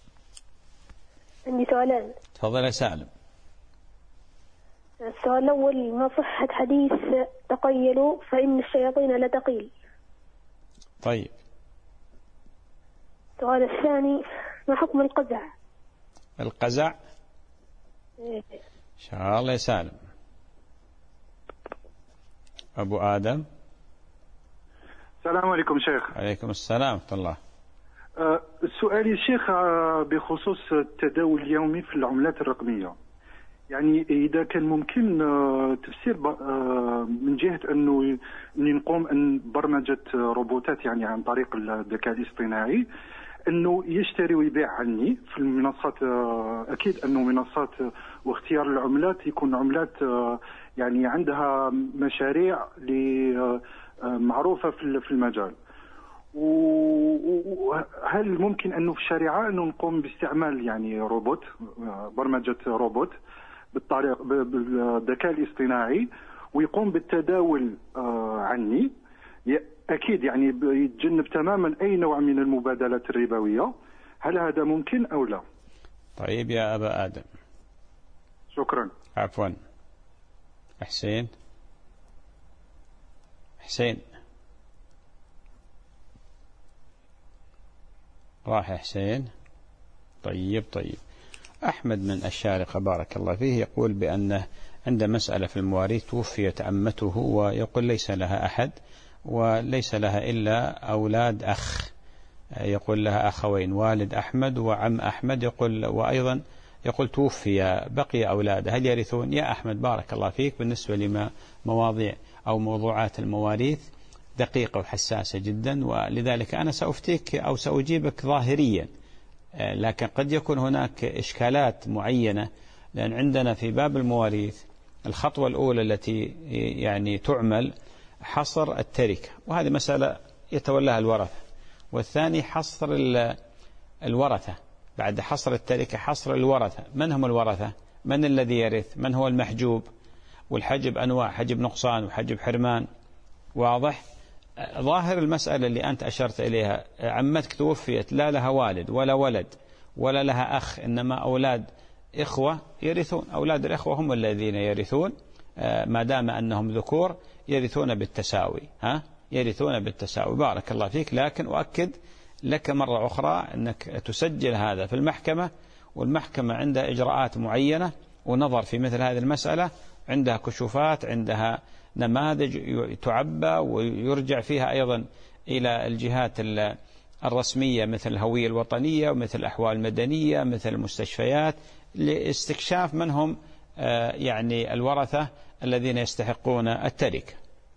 عندي سؤالين. تفضل يا سالم. السؤال الأول: ما صحة حديث تقيلوا فإن الشياطين لا تقيل؟ طيب. السؤال الثاني: ما حكم القزع؟ القزع إيه. إن شاء الله يا سالم. أبو آدم. السلام عليكم شيخ. عليكم السلام ورحمة الله. أه سؤالي شيخ بخصوص التداول اليومي في العملات الرقمية، يعني إذا كان ممكن تفسير من جهة أنه نقوم أن برمجة روبوتات يعني عن طريق الذكاء الاصطناعي أنه يشتري ويبيع عني في المنصات. أكيد أنه منصات واختيار العملات يكون عملات يعني عندها مشاريع معروفة في المجال. وهل ممكن أنه في الشريعة أنه نقوم باستعمال يعني روبوت، برمجة روبوت بالطريق بالذكاء الاصطناعي ويقوم بالتداول عني؟ أكيد يعني يتجنب تماما أي نوع من المبادلات الربوية. هل هذا ممكن أو لا؟ طيب يا أبا آدم. شكرا. عفوا. حسين. حسين راح حسين. طيب طيب. أحمد من الشارقة بارك الله فيه يقول بأنه عند مسألة في المواريث توفيت عمته ويقول ليس لها أحد وليس لها إلا أولاد أخ، يقول لها أخوين، والد أحمد وعم أحمد، يقول وأيضا يقول توفي بقي أولاده، هل يرثون؟ يا أحمد بارك الله فيك، بالنسبة لما مواضيع أو موضوعات المواريث دقيقة وحساسة جدا، ولذلك أنا سأفتيك أو سأجيبك ظاهريا، لكن قد يكون هناك إشكالات معينة، لأن عندنا في باب المواريث الخطوة الأولى التي يعني تعمل حصر التركة، وهذه مسألة يتولاها الورثة، والثاني حصر الورثة، بعد حصر التركة حصر الورثة. من هم الورثة؟ من الذي يرث؟ من هو المحجوب؟ والحجب أنواع، حجب نقصان وحجب حرمان، واضح؟ ظاهر المسألة اللي أنت أشرت إليها، عمتك توفيت لا لها والد ولا ولد ولا لها أخ، إنما أولاد إخوة يرثون، أولاد الإخوة هم الذين يرثون ما دام أنهم ذكور، يرثون بالتساوي، ها يرثون بالتساوي. بارك الله فيك، لكن أؤكد لك مرة أخرى أنك تسجل هذا في المحكمة، والمحكمة عندها إجراءات معينة ونظر في مثل هذه المسألة، عندها كشوفات، عندها نماذج تعبى ويرجع فيها أيضا إلى الجهات الرسمية مثل الهوية الوطنية ومثل الأحوال المدنية مثل المستشفيات، لاستكشاف من هم يعني الورثة الذين يستحقون التركة.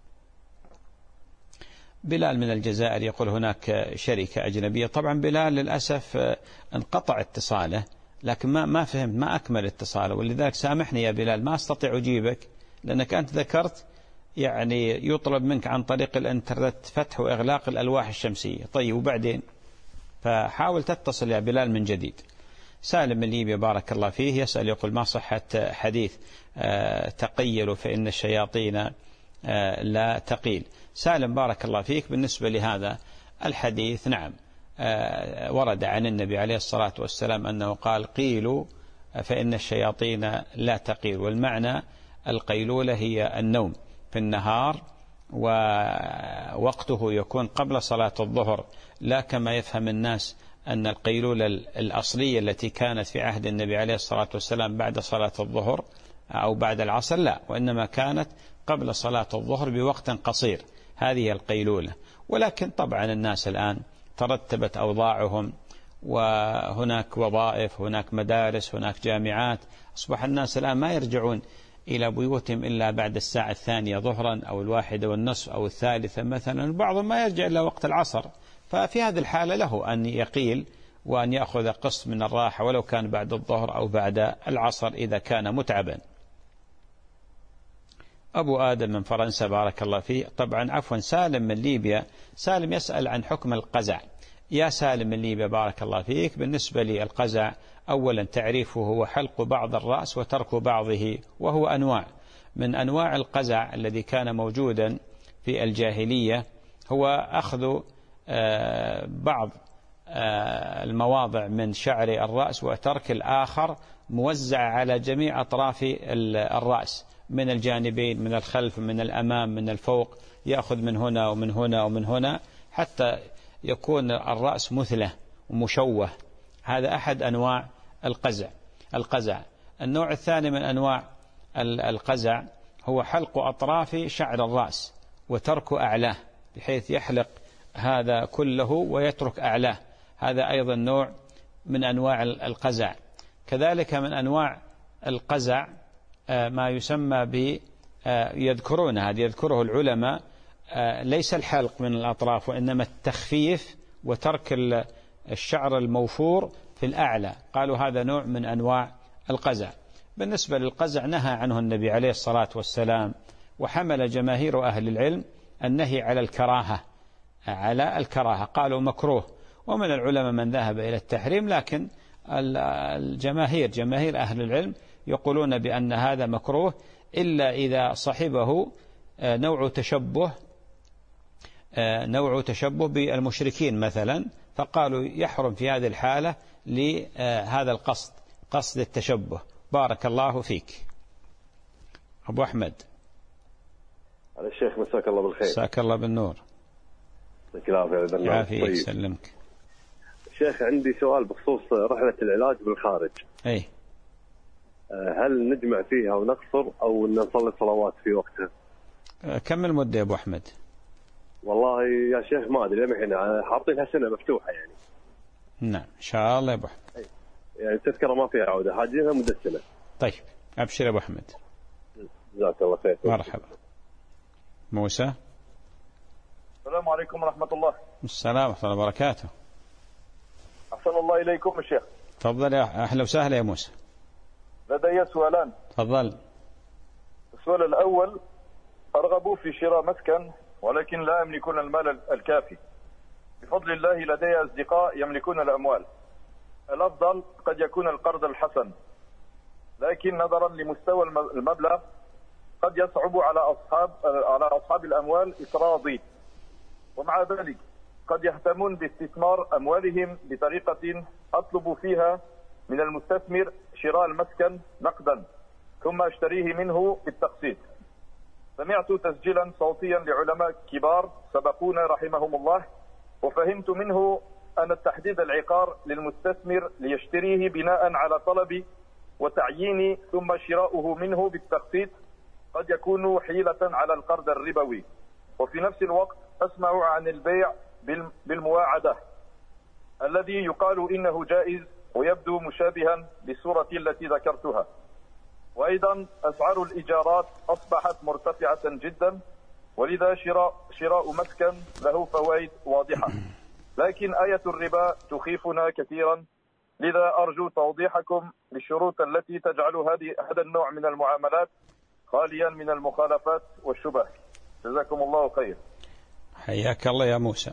بلال من الجزائر يقول هناك شركة أجنبية، طبعا بلال للأسف انقطع اتصاله، لكن ما ما فهمت، ما أكمل اتصاله، ولذلك سامحني يا بلال ما أستطيع أجيبك، لأنك أنت ذكرت يعني يطلب منك عن طريق الانترنت فتح وإغلاق الألواح الشمسية. طيب وبعدين؟ فحاول تتصل يا بلال من جديد. سالم من ليبيا بارك الله فيه يسأل يقول ما صحة حديث تقيلوا فإن الشياطين لا تقيل؟ سالم بارك الله فيك، بالنسبة لهذا الحديث نعم ورد عن النبي عليه الصلاة والسلام أنه قال قيلوا فإن الشياطين لا تقيل، والمعنى القيلولة هي النوم في النهار، ووقته يكون قبل صلاة الظهر، لا كما يفهم الناس أن القيلولة الأصلية التي كانت في عهد النبي عليه الصلاة والسلام بعد صلاة الظهر أو بعد العصر، لا، وإنما كانت قبل صلاة الظهر بوقت قصير، هذه القيلولة. ولكن طبعا الناس الآن ترتبت أوضاعهم، وهناك وظائف، هناك مدارس، هناك جامعات، أصبح الناس الآن ما يرجعون إلى بيوتهم إلا بعد الساعة الثانية ظهرا أو الواحدة والنصف أو الثالثة مثلا، بعضهم ما يرجع إلى وقت العصر، ففي هذه الحالة له أن يقيل وأن يأخذ قسط من الراحة ولو كان بعد الظهر أو بعد العصر إذا كان متعبا. أبو آدم من فرنسا بارك الله فيه. طبعا عفوا سالم من ليبيا. سالم يسأل عن حكم القزع. يا سالم من ليبيا بارك الله فيك، بالنسبة للقزع أولا تعريفه هو حلق بعض الرأس وترك بعضه، وهو أنواع. من أنواع القزع الذي كان موجودا في الجاهلية هو أخذ بعض المواضع من شعر الرأس وترك الآخر موزع على جميع أطراف الرأس، من الجانبين، من الخلف، من الأمام، من الفوق، يأخذ من هنا ومن هنا ومن هنا حتى يكون الرأس مثلة ومشوه. هذا أحد أنواع القزع. القزع النوع الثاني من أنواع القزع هو حلق أطراف شعر الرأس وترك أعلاه، بحيث يحلق هذا كله ويترك أعلاه. هذا أيضا نوع من أنواع القزع. كذلك من أنواع القزع ما يسمى ب يذكرون هذا يذكره العلماء ليس الحلق من الأطراف وإنما التخفيف وترك الشعر الموفور في الأعلى. قالوا هذا نوع من أنواع القزع. بالنسبة للقزع نهى عنه النبي عليه الصلاة والسلام، وحمل جماهير أهل العلم النهي على الكراهة، على الكراهة قالوا مكروه، ومن العلماء من ذهب إلى التحريم، لكن الجماهير جماهير أهل العلم يقولون بأن هذا مكروه إلا إذا صحبه نوع تشبه نوع تشبه بالمشركين مثلا، فقالوا يحرم في هذه الحالة لهذا القصد، قصد التشبه. بارك الله فيك. أبو أحمد. على الشيخ مساك الله بالخير. مساك الله بالنور. عافية يسلمك. شيخ عندي سؤال بخصوص رحلة العلاج بالخارج. أي. هل نجمع فيها ونقصر أو نصلي الصلوات في وقتها؟ كم المدة يا أبو أحمد؟ والله يا شيخ ما أدري، الحين حاطينها سنة مفتوحة يعني. نعم إن شاء الله يا أبو أحمد. يعني التذكرة ما فيها عودة، حاجينها مدة سنة. طيب أبشر يا أبو أحمد. جزاك الله خير. مرحبا. موسى. السلام عليكم ورحمة الله. السلام ورحمة الله وبركاته. أحسن الله إليكم الشيخ. تفضل يا أهلا وسهلا يا موسى. لدي سؤالان. تفضل. السؤال الأول، أرغب في شراء مسكن ولكن لا يملكون المال الكافي. بفضل الله لدي أصدقاء يملكون الأموال. الأفضل قد يكون القرض الحسن، لكن نظرا لمستوى المبلغ قد يصعب على أصحاب على أصحاب الأموال إقراضي، ومع ذلك قد يهتمون باستثمار أموالهم بطريقة أطلب فيها من المستثمر شراء المسكن نقدا ثم أشتريه منه بالتقسيط. سمعت تسجيلا صوتيا لعلماء كبار سبقونا رحمهم الله، وفهمت منه أن التحديد العقار للمستثمر ليشتريه بناء على طلب وتعيين ثم شراؤه منه بالتقسيط قد يكون حيلة على القرض الربوي. وفي نفس الوقت أسمع عن البيع بالمواعدة الذي يقال إنه جائز ويبدو مشابها بالصورة التي ذكرتها. وأيضا أسعار الإيجارات أصبحت مرتفعة جدا، ولذا شراء, شراء مسكن له فوائد واضحة، لكن آية الربا تخيفنا كثيرا. لذا أرجو توضيحكم للشروط التي تجعل هذه هذا النوع من المعاملات خاليا من المخالفات والشبه. جزاكم الله خير. حياك الله يا موسى.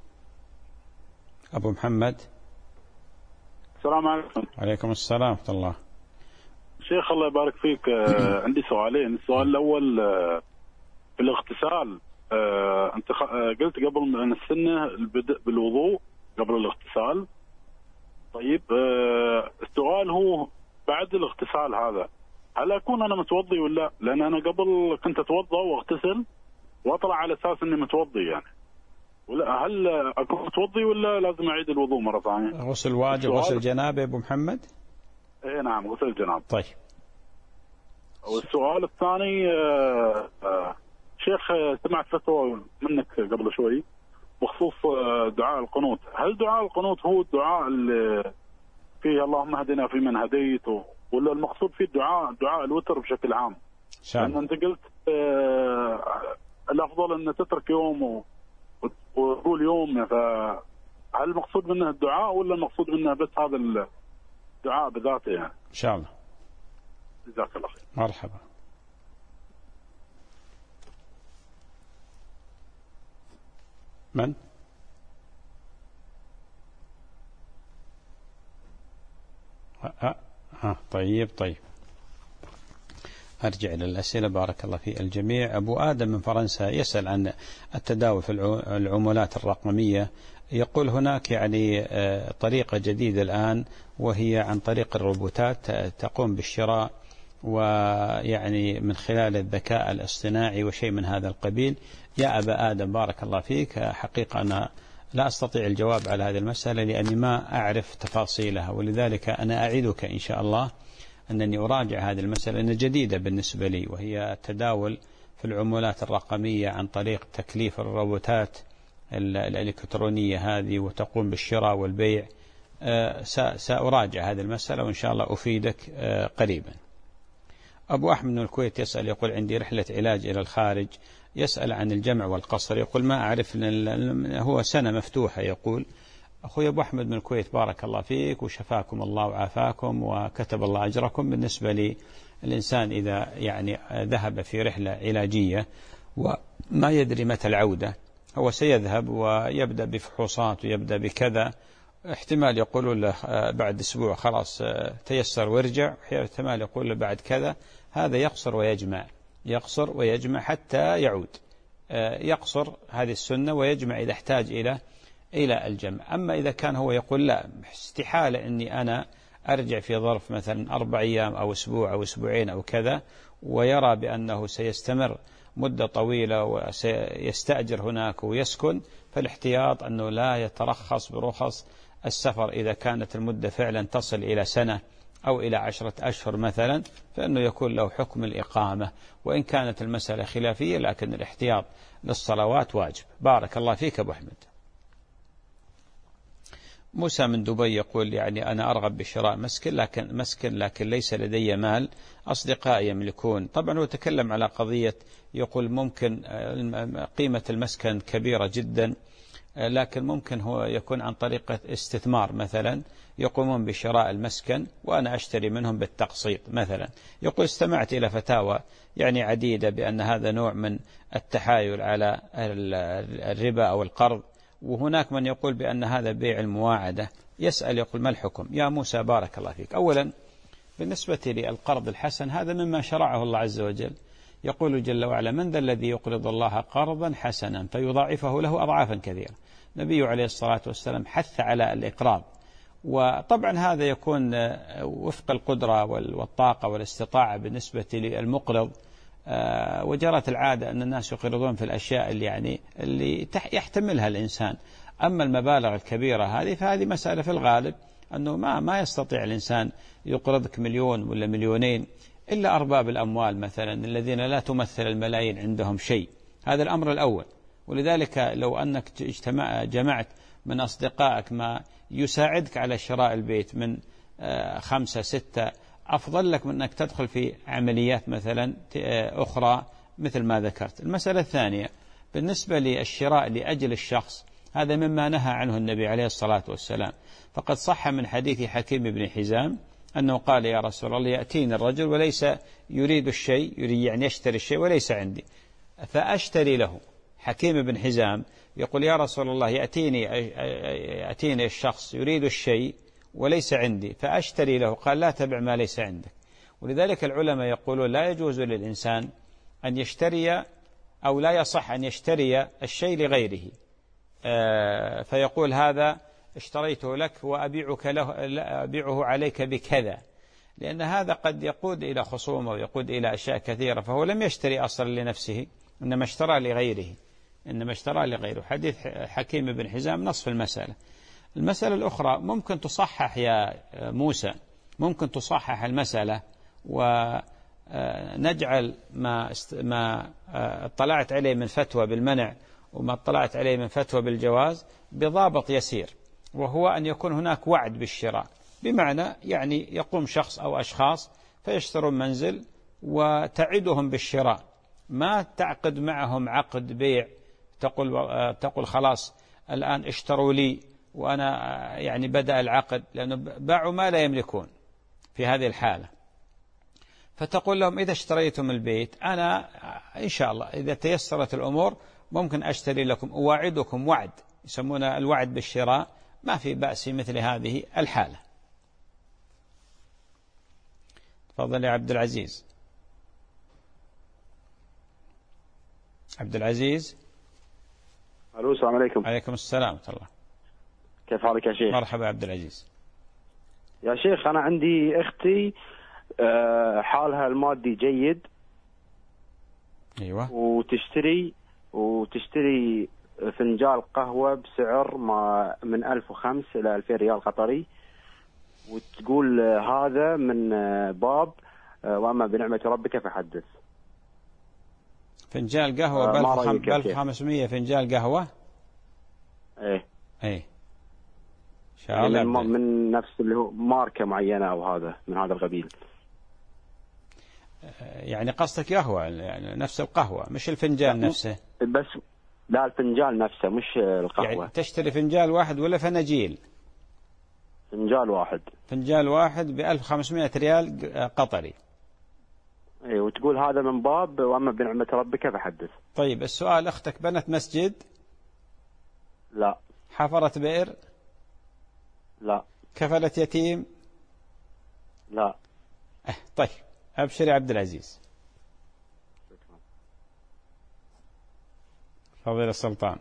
أبو محمد. السلام عليكم. عليكم السلام ورحمة الله. شيخ الله يبارك فيك، عندي سؤالين. السؤال الأول في الاغتسال، أنت قلت قبل من السنة البدء بالوضوء قبل الاغتسال. طيب السؤال هو بعد الاغتسال هذا هل أكون أنا متوضي ولا؟ لأن أنا قبل كنت أتوضأ واغتسل وأطلع على أساس إني متوضي يعني، ولا هل أكون متوضي ولا لازم أعيد الوضوء مرة ثانية؟ غسل واجب، غسل جنابة يا أبو محمد؟ إيه نعم غسل جنابة. طيب. والسؤال الثاني آه آه شيخ، سمعت فتوى منك قبل شوي بخصوص دعاء القنوت. هل دعاء القنوت هو الدعاء اللي فيه اللهم اهدنا فيمن هديت، ولا المقصود فيه الدعاء دعاء الوتر بشكل عام؟ لأن أنت قلت آه الأفضل أن تترك يوم وتقول يوم، فهل المقصود منه الدعاء ولا المقصود منه بس هذا الدعاء بذاته يعني؟ إن شاء الله. جزاك الله خير. مرحبا. من؟ ها ها طيب طيب أرجع للأسئلة. بارك الله في الجميع. أبو آدم من فرنسا يسأل عن التداول في العملات الرقمية. يقول هناك يعني طريقة جديدة الآن، وهي عن طريق الروبوتات تقوم بالشراء، ويعني من خلال الذكاء الاصطناعي وشيء من هذا القبيل. يا أبا آدم بارك الله فيك، حقيقة أنا لا أستطيع الجواب على هذه المسألة لأني ما أعرف تفاصيلها، ولذلك أنا أعدك إن شاء الله أنني أراجع هذه المسألة، أنها جديدة بالنسبة لي، وهي التداول في العملات الرقمية عن طريق تكليف الروبوتات الإلكترونية هذه، وتقوم بالشراء والبيع. سأراجع هذه المسألة وإن شاء الله أفيدك قريبا. أبو أحمد من الكويت يسأل، يقول عندي رحلة علاج إلى الخارج، يسأل عن الجمع والقصر. يقول ما أعرف، هو سنة مفتوحة. يقول أخوي أبو أحمد من الكويت بارك الله فيك وشفاكم الله وعافاكم وكتب الله أجركم. بالنسبة للإنسان إذا يعني ذهب في رحلة علاجية وما يدري متى العودة، هو سيذهب ويبدأ بفحوصات ويبدأ بكذا، احتمال يقول له بعد أسبوع خلاص تيسر وارجع، احتمال يقول له بعد كذا. هذا يقصر ويجمع، يقصر ويجمع حتى يعود. يقصر هذه السنة ويجمع إذا احتاج إلى إلى الجمع. أما إذا كان هو يقول لا استحالة أني أنا أرجع في ظرف مثلا أربع أيام أو أسبوع أو أسبوعين أو كذا، ويرى بأنه سيستمر مدة طويلة وسيستأجر هناك ويسكن، فالاحتياط أنه لا يترخص برخص السفر إذا كانت المدة فعلا تصل إلى سنة أو إلى عشرة أشهر مثلا، فإنه يكون له حكم الإقامة. وإن كانت المسألة خلافية لكن الاحتياط للصلوات واجب. بارك الله فيك أبو أحمد. موسى من دبي يقول يعني أنا أرغب بشراء مسكن لكن مسكن لكن ليس لدي مال، أصدقائي يملكون. طبعا هو تكلم على قضية، يقول ممكن قيمة المسكن كبيرة جدا، لكن ممكن هو يكون عن طريقة استثمار مثلا، يقومون بشراء المسكن وأنا أشتري منهم بالتقسيط مثلا. يقول استمعت إلى فتاوى يعني عديدة بأن هذا نوع من التحايل على الربا أو القرض، وهناك من يقول بأن هذا بيع المواعدة. يسأل يقول ما الحكم؟ يا موسى بارك الله فيك، أولا بالنسبة للقرض الحسن هذا مما شرعه الله عز وجل. يقول جل وعلا من ذا الذي يقرض الله قرضا حسنا فيضاعفه له أضعافا كثيرة. النبي عليه الصلاة والسلام حث على الإقراض، وطبعا هذا يكون وفق القدرة والطاقة والاستطاعة بالنسبة للمقرض. وجرت العادة أن الناس يقرضون في الأشياء اللي يعني اللي يحتملها الإنسان. أما المبالغ الكبيرة هذه فهذه مسألة في الغالب أنه ما ما يستطيع الإنسان يقرضك مليون ولا مليونين إلا أرباب الأموال مثلا الذين لا تمثل الملايين عندهم شيء. هذا الأمر الأول. ولذلك لو أنك اجتمع جمعت من أصدقائك ما يساعدك على شراء البيت من خمسة ستة، أفضل لك من أنك تدخل في عمليات مثلا أخرى مثل ما ذكرت. المسألة الثانية بالنسبة للشراء لأجل الشخص، هذا مما نهى عنه النبي عليه الصلاة والسلام. فقد صح من حديث حكيم بن حزام أنه قال يا رسول الله يأتيني الرجل وليس يريد الشيء، يريد يعني يشتري الشيء وليس عندي فأشتري له. حكيم بن حزام يقول يا رسول الله يأتيني يأتيني الشخص يريد الشيء وليس عندي فأشتري له. قال لا تبع ما ليس عندك. ولذلك العلماء يقولون لا يجوز للإنسان أن يشتري أو لا يصح أن يشتري الشيء لغيره، فيقول هذا اشتريته لك وأبيعك له أبيعه عليك بكذا، لأن هذا قد يقود إلى خصومة ويقود إلى أشياء كثيرة. فهو لم يشتري أصلا لنفسه، إنما اشترى لغيره إنما اشترى لغيره. حديث حكيم بن حزام نصف المسألة. المسألة الأخرى ممكن تصحح يا موسى، ممكن تصحح المسألة ونجعل ما ما اطلعت عليه من فتوى بالمنع وما اطلعت عليه من فتوى بالجواز بضابط يسير، وهو أن يكون هناك وعد بالشراء، بمعنى يعني يقوم شخص أو أشخاص فيشترون منزل وتعدهم بالشراء، ما تعقد معهم عقد بيع تقول تقول خلاص الآن اشتروا لي وأنا يعني بدأ العقد، لأنه باعوا ما لا يملكون في هذه الحالة. فتقول لهم إذا اشتريتم البيت أنا إن شاء الله إذا تيسرت الأمور ممكن أشتري لكم، أواعدكم وعد، يسمونه الوعد بالشراء، ما في بأس في مثل هذه الحالة. تفضل يا عبد العزيز. عبد العزيز. الو السلام عليكم. عليكم السلام ورحمة الله. كيف حالك يا شيخ؟ مرحبا عبد العزيز. يا شيخ أنا عندي أختي حالها المادي جيد. أيوة. وتشتري وتشتري فنجان قهوة بسعر ما من ألف وخمس إلى ألفين ريال قطري، وتقول هذا من باب وأما بنعمة ربك فحدث. فنجان قهوة ب ألف وخمسمائة فنجان قهوة. ايه ايه يعني من, من نفس اللي هو ماركة معينة أو هذا من هذا القبيل. يعني قصدك قهوة يعني نفس القهوة مش الفنجان نفسه؟ بس لا الفنجان نفسه مش القهوة. يعني تشتري فنجان واحد ولا فناجيل؟ فنجان واحد. فنجان واحد ب ألف وخمسمائة ريال قطري. اي وتقول هذا من باب واما بنعمة ربك فحدث. طيب السؤال، اختك بنت مسجد؟ لا. حفرت بئر؟ لا. كفلت يتيم؟ لا. اه طيب ابشر يا عبد العزيز. فضيلة السلطان.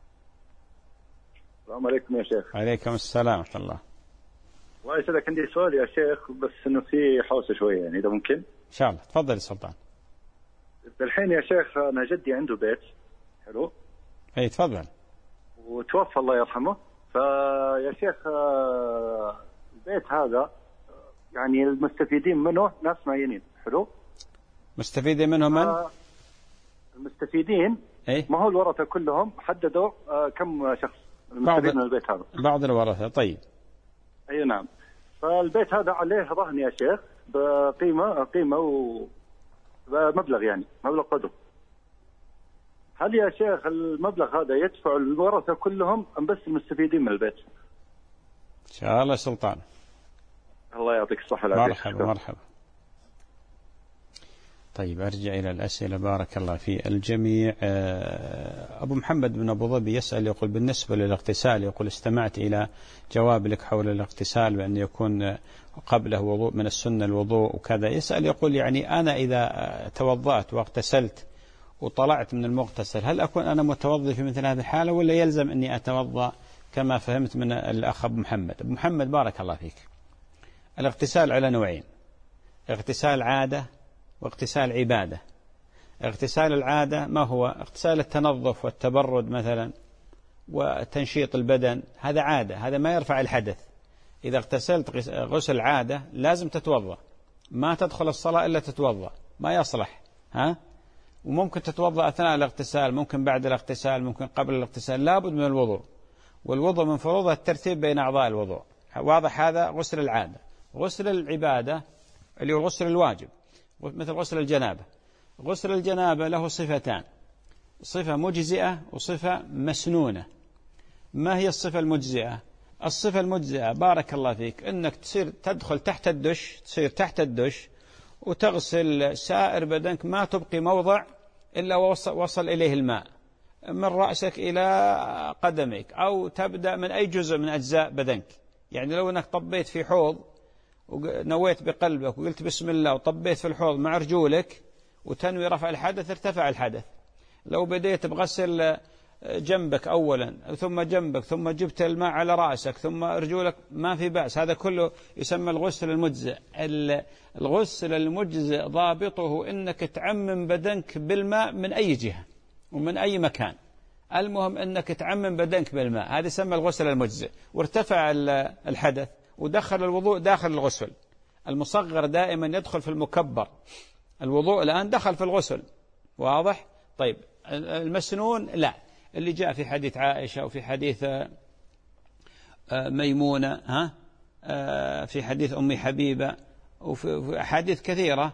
السلام عليكم يا شيخ. عليكم السلام ورحمة الله. الله يسعدك، عندي سؤال يا شيخ بس انه في حوسه شويه يعني اذا ممكن. ان شاء الله تفضل السلطان. الحين يا شيخ انا جدي عنده بيت حلو. اي تفضل. وتوفى الله يرحمه، فيا شيخ البيت هذا يعني المستفيدين منه ناس معينين حلو. مستفيدين منه من؟ المستفيدين ايه؟ ما هو الورثه كلهم حددوا كم شخص المستفيد من البيت هذا. بعض الورثه. طيب. اي نعم. فالبيت هذا عليه رهن يا شيخ بقيمه قيمه ومبلغ يعني مبلغ قدره. هل يا شيخ المبلغ هذا يدفع الورثه كلهم ام بس المستفيدين من البيت؟ ان شاء الله سلطان. الله يعطيك الصحه والعافيه. مرحبا مرحبا. طيب أرجع إلى الأسئلة بارك الله في الجميع. أبو محمد بن أبو ظبي يسأل يقول بالنسبة للاغتسال، يقول استمعت إلى جواب لك حول الاغتسال بأن يكون قبله وضوء من السنة الوضوء وكذا. يسأل يقول يعني أنا إذا توضأت واغتسلت وطلعت من المغتسل هل أكون أنا متوضئ في مثل هذه الحالة ولا يلزم أني أتوضأ كما فهمت من الأخ أبو محمد؟ أبو محمد بارك الله فيك، الاغتسال على نوعين، اغتسال عادة واغتسال عبادة. اغتسال العادة ما هو؟ اغتسال التنظف والتبرد مثلا وتنشيط البدن، هذا عادة، هذا ما يرفع الحدث. إذا اغتسلت غسل عادة لازم تتوضأ، ما تدخل الصلاة إلا تتوضأ، ما يصلح ها. وممكن تتوضأ أثناء الاغتسال، ممكن بعد الاغتسال، ممكن قبل الاغتسال، لابد من الوضوء، والوضوء من فروضه الترتيب بين أعضاء الوضوء. واضح هذا؟ غسل العادة. غسل العبادة اللي هو الغسل الواجب مثل غسل الجنابة. غسل الجنابة له صفتان، صفة مجزئة وصفة مسنونة. ما هي الصفة المجزئة؟ الصفة المجزئة بارك الله فيك أنك تصير تدخل تحت الدش، تصير تحت الدش وتغسل سائر بدنك، ما تبقي موضع إلا وصل إليه الماء من رأسك إلى قدمك، أو تبدأ من أي جزء من أجزاء بدنك. يعني لو أنك طبيت في حوض ونويت بقلبك وقلت بسم الله وطبيت في الحوض مع رجولك وتنوي رفع الحدث ارتفع الحدث. لو بديت بغسل جنبك أولا ثم جنبك ثم جبت الماء على رأسك ثم رجولك ما في بأس، هذا كله يسمى الغسل المجزئ. الغسل المجزئ ضابطه أنك تعمم بدنك بالماء من أي جهة ومن أي مكان، المهم أنك تعمم بدنك بالماء، هذا يسمى الغسل المجزئ. وارتفع الحدث ودخل الوضوء داخل الغسل. المصغر دائما يدخل في المكبر، الوضوء الآن دخل في الغسل، واضح؟ طيب المسنون لا، اللي جاء في حديث عائشة وفي حديث ميمونة ها في حديث أم حبيبة وفي أحاديث كثيرة،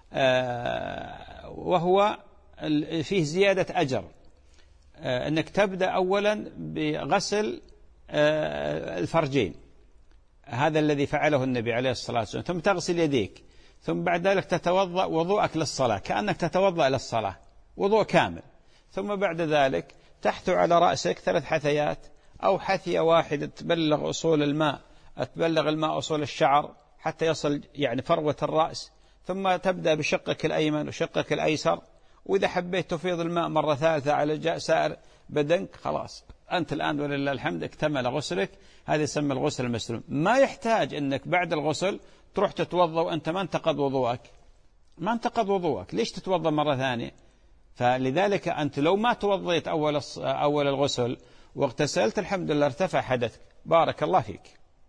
وهو فيه زيادة أجر، أنك تبدأ أولا بغسل الفرجين، هذا الذي فعله النبي عليه الصلاة والسلام، ثم تغسل يديك، ثم بعد ذلك تتوضأ وضوءك للصلاة كأنك تتوضأ للصلاة وضوء كامل، ثم بعد ذلك تحثو على رأسك ثلاث حثيات أو حثية واحدة تبلغ أصول الماء، تبلغ الماء أصول الشعر حتى يصل يعني فروة الرأس، ثم تبدأ بشقك الأيمن وشقك الأيسر، وإذا حبيت تفيض الماء مرة ثالثة على سائر بدنك خلاص أنت الآن ولله الحمد اكتمل غسلك. هذا يسمى الغسل المسلم. ما يحتاج أنك بعد الغسل تروح تتوضأ وأنت ما انتقض وضوءك، ما انتقض وضوءك، ليش تتوضأ مرة ثانية؟ فلذلك أنت لو ما توضيت أول أول الغسل واغتسلت الحمد لله ارتفع حدثك، بارك الله فيك.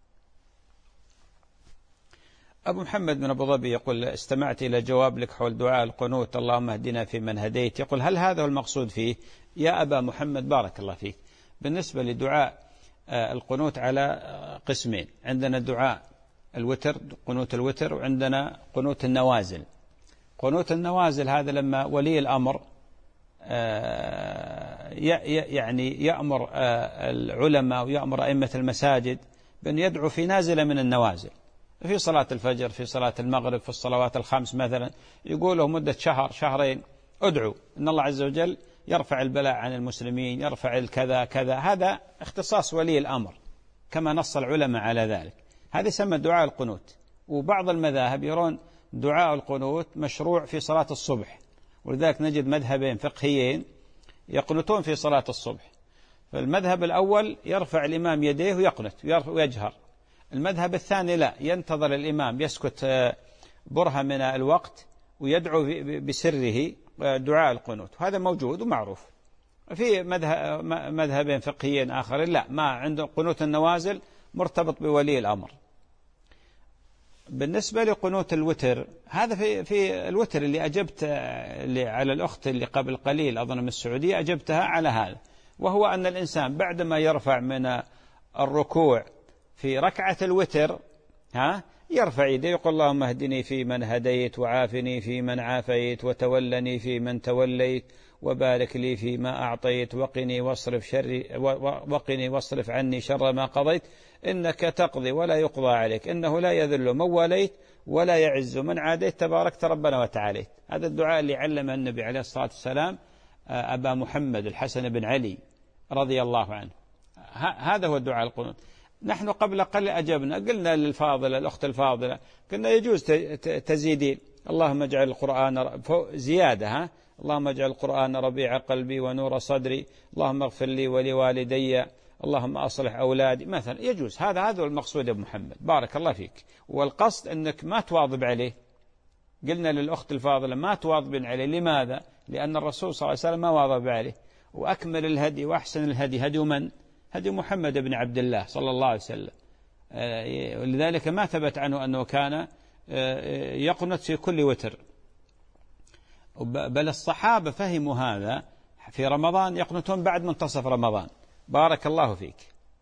أبو محمد بن أبو ظبي يقول استمعت إلى جواب لك حول دعاء القنوت اللهم اهدنا في من هديت، يقول هل هذا هو المقصود فيه؟ يا أبا محمد بارك الله فيك، بالنسبة لدعاء القنوت على قسمين، عندنا دعاء الوتر قنوت الوتر، وعندنا قنوت النوازل. قنوت النوازل هذا لما ولي الأمر يعني يأمر العلماء ويأمر أئمة المساجد بأن يدعو في نازلة من النوازل، في صلاة الفجر، في صلاة المغرب، في الصلوات الخمس مثلا، يقوله مدة شهر شهرين ادعو إن الله عز وجل يرفع البلاء عن المسلمين، يرفع الكذا كذا. هذا اختصاص ولي الأمر كما نص العلماء على ذلك، هذا يسمى دعاء القنوت. وبعض المذاهب يرون دعاء القنوت مشروع في صلاة الصبح، ولذلك نجد مذهبين فقهيين يقنتون في صلاة الصبح. فالمذهب الأول يرفع الإمام يديه ويقنت ويجهر، المذهب الثاني لا، ينتظر الإمام يسكت برهة من الوقت ويدعو بسره دعاء القنوت، وهذا موجود ومعروف. في مذهب مذهبين فقهيين آخرين لا، ما عنده قنوت النوازل مرتبط بولي الأمر. بالنسبة لقنوت الوتر، هذا في في الوتر اللي أجبت اللي على الأخت اللي قبل قليل أظن من السعودية أجبتها على هذا، وهو أن الإنسان بعدما يرفع من الركوع في ركعة الوتر ها يرفع يديه يقول اللهم اهدني في من هديت، وعافني في من عافيت، وتولني في من توليت، وبارك لي فيما أعطيت، وقني واصرف شر وقني واصرف عني شر ما قضيت، إنك تقضي ولا يقضى عليك، إنه لا يذل من وليت ولا يعز من عاديت، تباركت ربنا وتعاليت. هذا الدعاء اللي علمه النبي عليه الصلاة والسلام أبا محمد الحسن بن علي رضي الله عنه، هذا هو الدعاء القنوت. نحن قبل قليل أجبنا، قلنا للفاضلة الأخت الفاضلة قلنا يجوز تزيدين اللهم اجعل القرآن زيادة ها اللهم اجعل القرآن ربيع قلبي ونور صدري، اللهم اغفر لي ولوالدي، اللهم أصلح أولادي مثلا، يجوز. هذا هذا المقصود يا محمد بارك الله فيك. والقصد أنك ما تواظب عليه، قلنا للأخت الفاضلة ما تواظبين عليه. لماذا؟ لأن الرسول صلى الله عليه وسلم ما واظب عليه. وأكمل الهدي وأحسن الهدي هدي من؟ هدي محمد بن عبد الله صلى الله عليه وسلم. ولذلك ما ثبت عنه أنه كان يقنت في كل وتر، بل الصحابة فهموا هذا في رمضان يقنتون بعد منتصف رمضان. بارك الله فيك.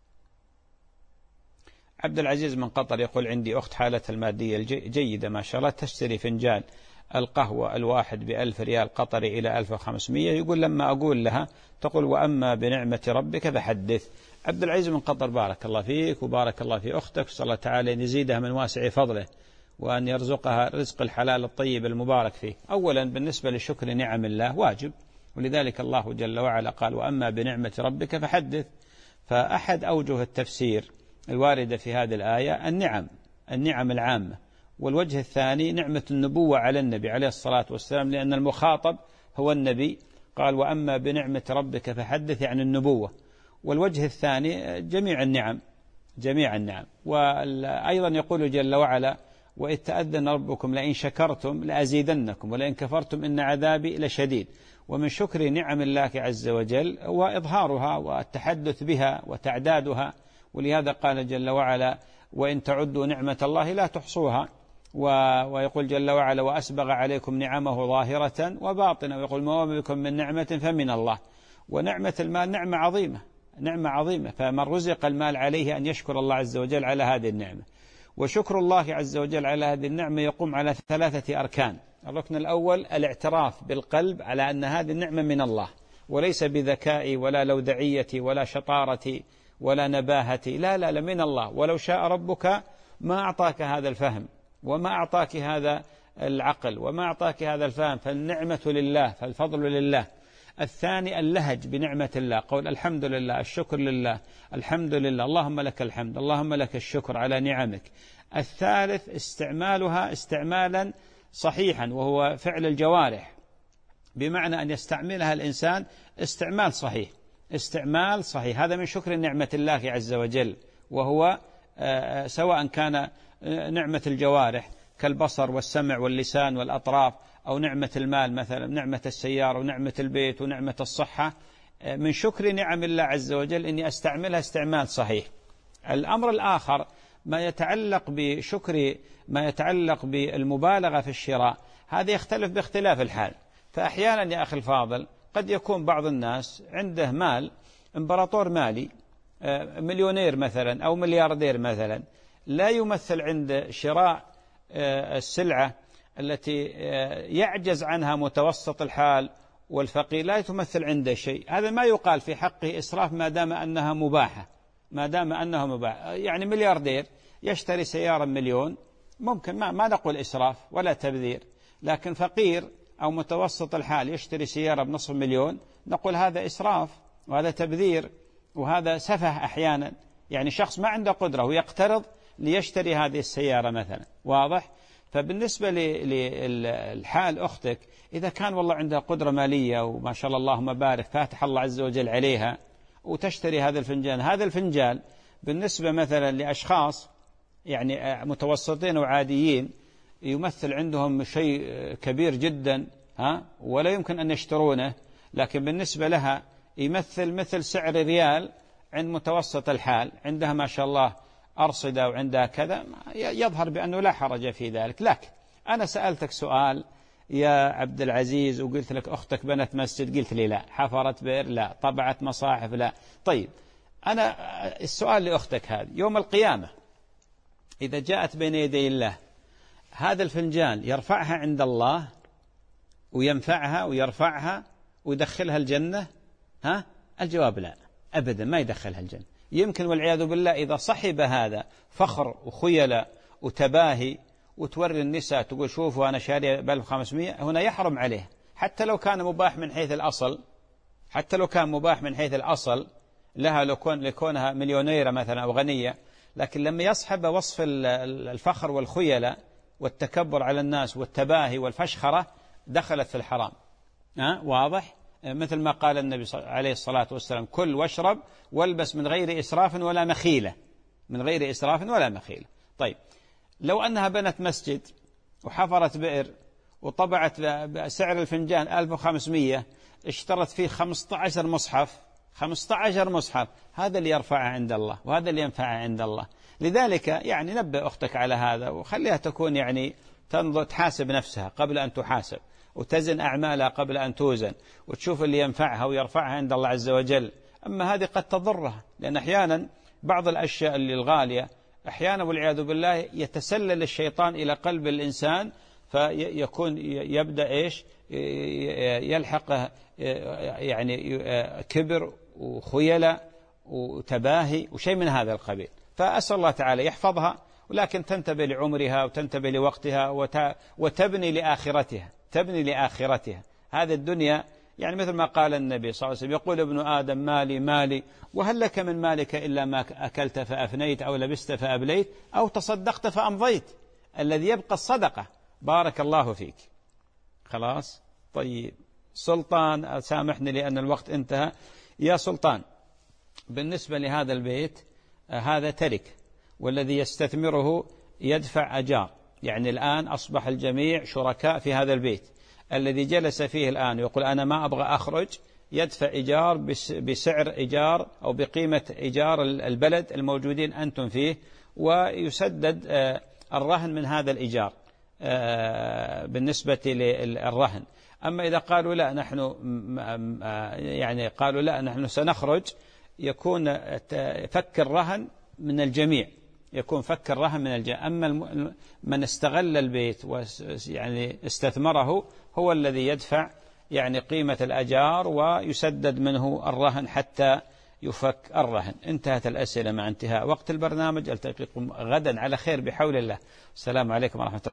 عبد العزيز من قطر يقول عندي أخت حالتها المادية جيدة ما شاء الله، تشتري فنجان القهوة الواحد بألف ريال قطري إلى ألف وخمسمائة، يقول لما أقول لها تقول وأما بنعمة ربك فحدث. عبد العزيز من قطر بارك الله فيك وبارك الله في أختك، صلى الله تعالى أن يزيدها من واسع فضله وأن يرزقها رزق الحلال الطيب المبارك فيه. أولا بالنسبة لشكر نعم الله واجب، ولذلك الله جل وعلا قال وأما بنعمة ربك فحدث. فأحد أوجه التفسير الواردة في هذه الآية النعم النعم العامة، والوجه الثاني نعمة النبوة على النبي عليه الصلاة والسلام، لأن المخاطب هو النبي، قال وأما بنعمة ربك فحدث يعني النبوة. والوجه الثاني جميع النعم جميع النعم. وأيضا يقول جل وعلا وإذ تأذن ربكم لئن شكرتم لأزيدنكم ولئن كفرتم إن عذابي لشديد. ومن شكر نعم الله عز وجل وإظهارها والتحدث بها وتعدادها، ولهذا قال جل وعلا وإن تعدوا نعمة الله لا تحصوها. ويقول جل وعلا وأسبغ عليكم نعمه ظاهرة وباطنة، ويقول ما بكم من نعمة فمن الله. ونعمة المال نعمة عظيمة نعمة عظيمة، فمن رزق المال عليه أن يشكر الله عز وجل على هذه النعمة. وشكر الله عز وجل على هذه النعمة يقوم على ثلاثة أركان. الركن الأول الاعتراف بالقلب على أن هذه النعمة من الله، وليس بذكائي ولا لودعيتي ولا شطارتي ولا نباهتي، لا لا لا من الله. ولو شاء ربك ما أعطاك هذا الفهم وما أعطاك هذا العقل وما أعطاك هذا الفهم، فالنعمة لله فالفضل لله. الثاني اللهج بنعمة الله، قول الحمد لله، الشكر لله، الحمد لله، اللهم لك الحمد، اللهم لك الشكر على نعمك. الثالث استعمالها استعمالا صحيحا، وهو فعل الجوارح، بمعنى أن يستعملها الإنسان استعمال صحيح، استعمال صحيح. هذا من شكر نعمة الله عز وجل، وهو سواء كان نعمة الجوارح كالبصر والسمع واللسان والأطراف، أو نعمة المال مثلا، نعمة السيارة ونعمة البيت ونعمة الصحة. من شكر نعم الله عز وجل أني أستعملها استعمال صحيح. الأمر الآخر ما يتعلق بشكر ما يتعلق بالمبالغة في الشراء، هذا يختلف باختلاف الحال. فأحيانا يا أخي الفاضل قد يكون بعض الناس عنده مال، إمبراطور مالي، مليونير مثلا أو ملياردير مثلا، لا يمثل عند شراء السلعة التي يعجز عنها متوسط الحال والفقير، لا تمثل عنده شيء. هذا ما يقال في حقه إسراف ما دام أنها مباحة، ما دام أنها مباحة. يعني ملياردير يشتري سيارة مليون، ممكن ما, ما نقول إسراف ولا تبذير، لكن فقير أو متوسط الحال يشتري سيارة بنصف مليون، نقول هذا إسراف وهذا تبذير وهذا سفه أحيانا. يعني شخص ما عنده قدرة ويقترض ليشتري هذه السيارة مثلا، واضح؟ فبالنسبة للحال أختك، إذا كان والله عندها قدرة مالية وما شاء الله اللهم بارك، فاتح الله عز وجل عليها، وتشتري هذا الفنجان، هذا الفنجان بالنسبة مثلا لأشخاص يعني متوسطين وعاديين يمثل عندهم شيء كبير جدا، ها، ولا يمكن أن يشترونه، لكن بالنسبة لها يمثل مثل سعر ريال عند متوسط الحال، عندها ما شاء الله أرصدة وعندها كذا، يظهر بأنه لا حرج في ذلك. لكن أنا سألتك سؤال يا عبد العزيز وقلت لك أختك بنت مسجد، قلت لي لا. حفرت بئر؟ لا. طبعت مصاحف؟ لا. طيب أنا السؤال لأختك هذه، يوم القيامة إذا جاءت بين يدي الله، هذا الفنجان يرفعها عند الله وينفعها ويرفعها ويدخلها الجنة؟ ها؟ الجواب لا، أبدا ما يدخلها الجنة. يمكن والعياذ بالله إذا صحب هذا فخر وخيلة وتباهي، وتوري النساء تقول شوفوا أنا شارية ب ألف وخمسمائة، هنا يحرم عليه، حتى لو كان مباح من حيث الأصل، حتى لو كان مباح من حيث الأصل لها لو كون لكونها مليونيرة مثلا أو غنية، لكن لما يصحب وصف الفخر والخيلة والتكبر على الناس والتباهي والفشخرة دخلت في الحرام. أه؟ واضح؟ مثل ما قال النبي عليه الصلاة والسلام: كل واشرب والبس من غير إسراف ولا مخيلة، من غير إسراف ولا مخيلة. طيب لو أنها بنت مسجد وحفرت بئر وطبعت بسعر الفنجان ألف وخمسمائة، اشترت فيه خمسة عشر مصحف، خمسة عشر مصحف، هذا اللي يرفعها عند الله وهذا اللي ينفعها عند الله. لذلك يعني نبه أختك على هذا، وخليها تكون يعني تنظر تحاسب نفسها قبل أن تحاسب، وتزن أعمالها قبل أن توزن، وتشوف اللي ينفعها ويرفعها عند الله عز وجل. أما هذه قد تضرها، لأن أحيانا بعض الأشياء اللي الغالية أحيانا والعياذ بالله يتسلل الشيطان إلى قلب الإنسان، فيكون يبدأ إيش يلحقه يعني كبر وخيلة وتباهي وشيء من هذا القبيل. فأسأل الله تعالى يحفظها، ولكن تنتبه لعمرها وتنتبه لوقتها وتبني لآخرتها، تبني لآخرتها. هذه الدنيا يعني مثل ما قال النبي صلى الله عليه وسلم، يقول ابن آدم مالي مالي، وهل لك من مالك إلا ما أكلت فأفنيت أو لبست فأبليت أو تصدقت فأمضيت. الذي يبقى الصدقة. بارك الله فيك. خلاص؟ طيب سلطان، سامحني لأن الوقت انتهى. يا سلطان، بالنسبة لهذا البيت هذا ترك، والذي يستثمره يدفع أجار، يعني الآن أصبح الجميع شركاء في هذا البيت. الذي جلس فيه الآن يقول أنا ما أبغى أخرج، يدفع إيجار بسعر إيجار أو بقيمة إيجار البلد الموجودين أنتم فيه، ويسدد الرهن من هذا الإيجار بالنسبة للرهن. أما إذا قالوا لا نحن يعني قالوا لا نحن سنخرج، يكون فك الرهن من الجميع، يكون فك الرهن من الجميع. أما من استغل البيت ويعني استثمره هو الذي يدفع يعني قيمة الأجار ويسدد منه الرهن حتى يفك الرهن. انتهت الأسئلة مع انتهاء وقت البرنامج. ألتقيكم غدا على خير بحول الله. السلام عليكم ورحمة الله.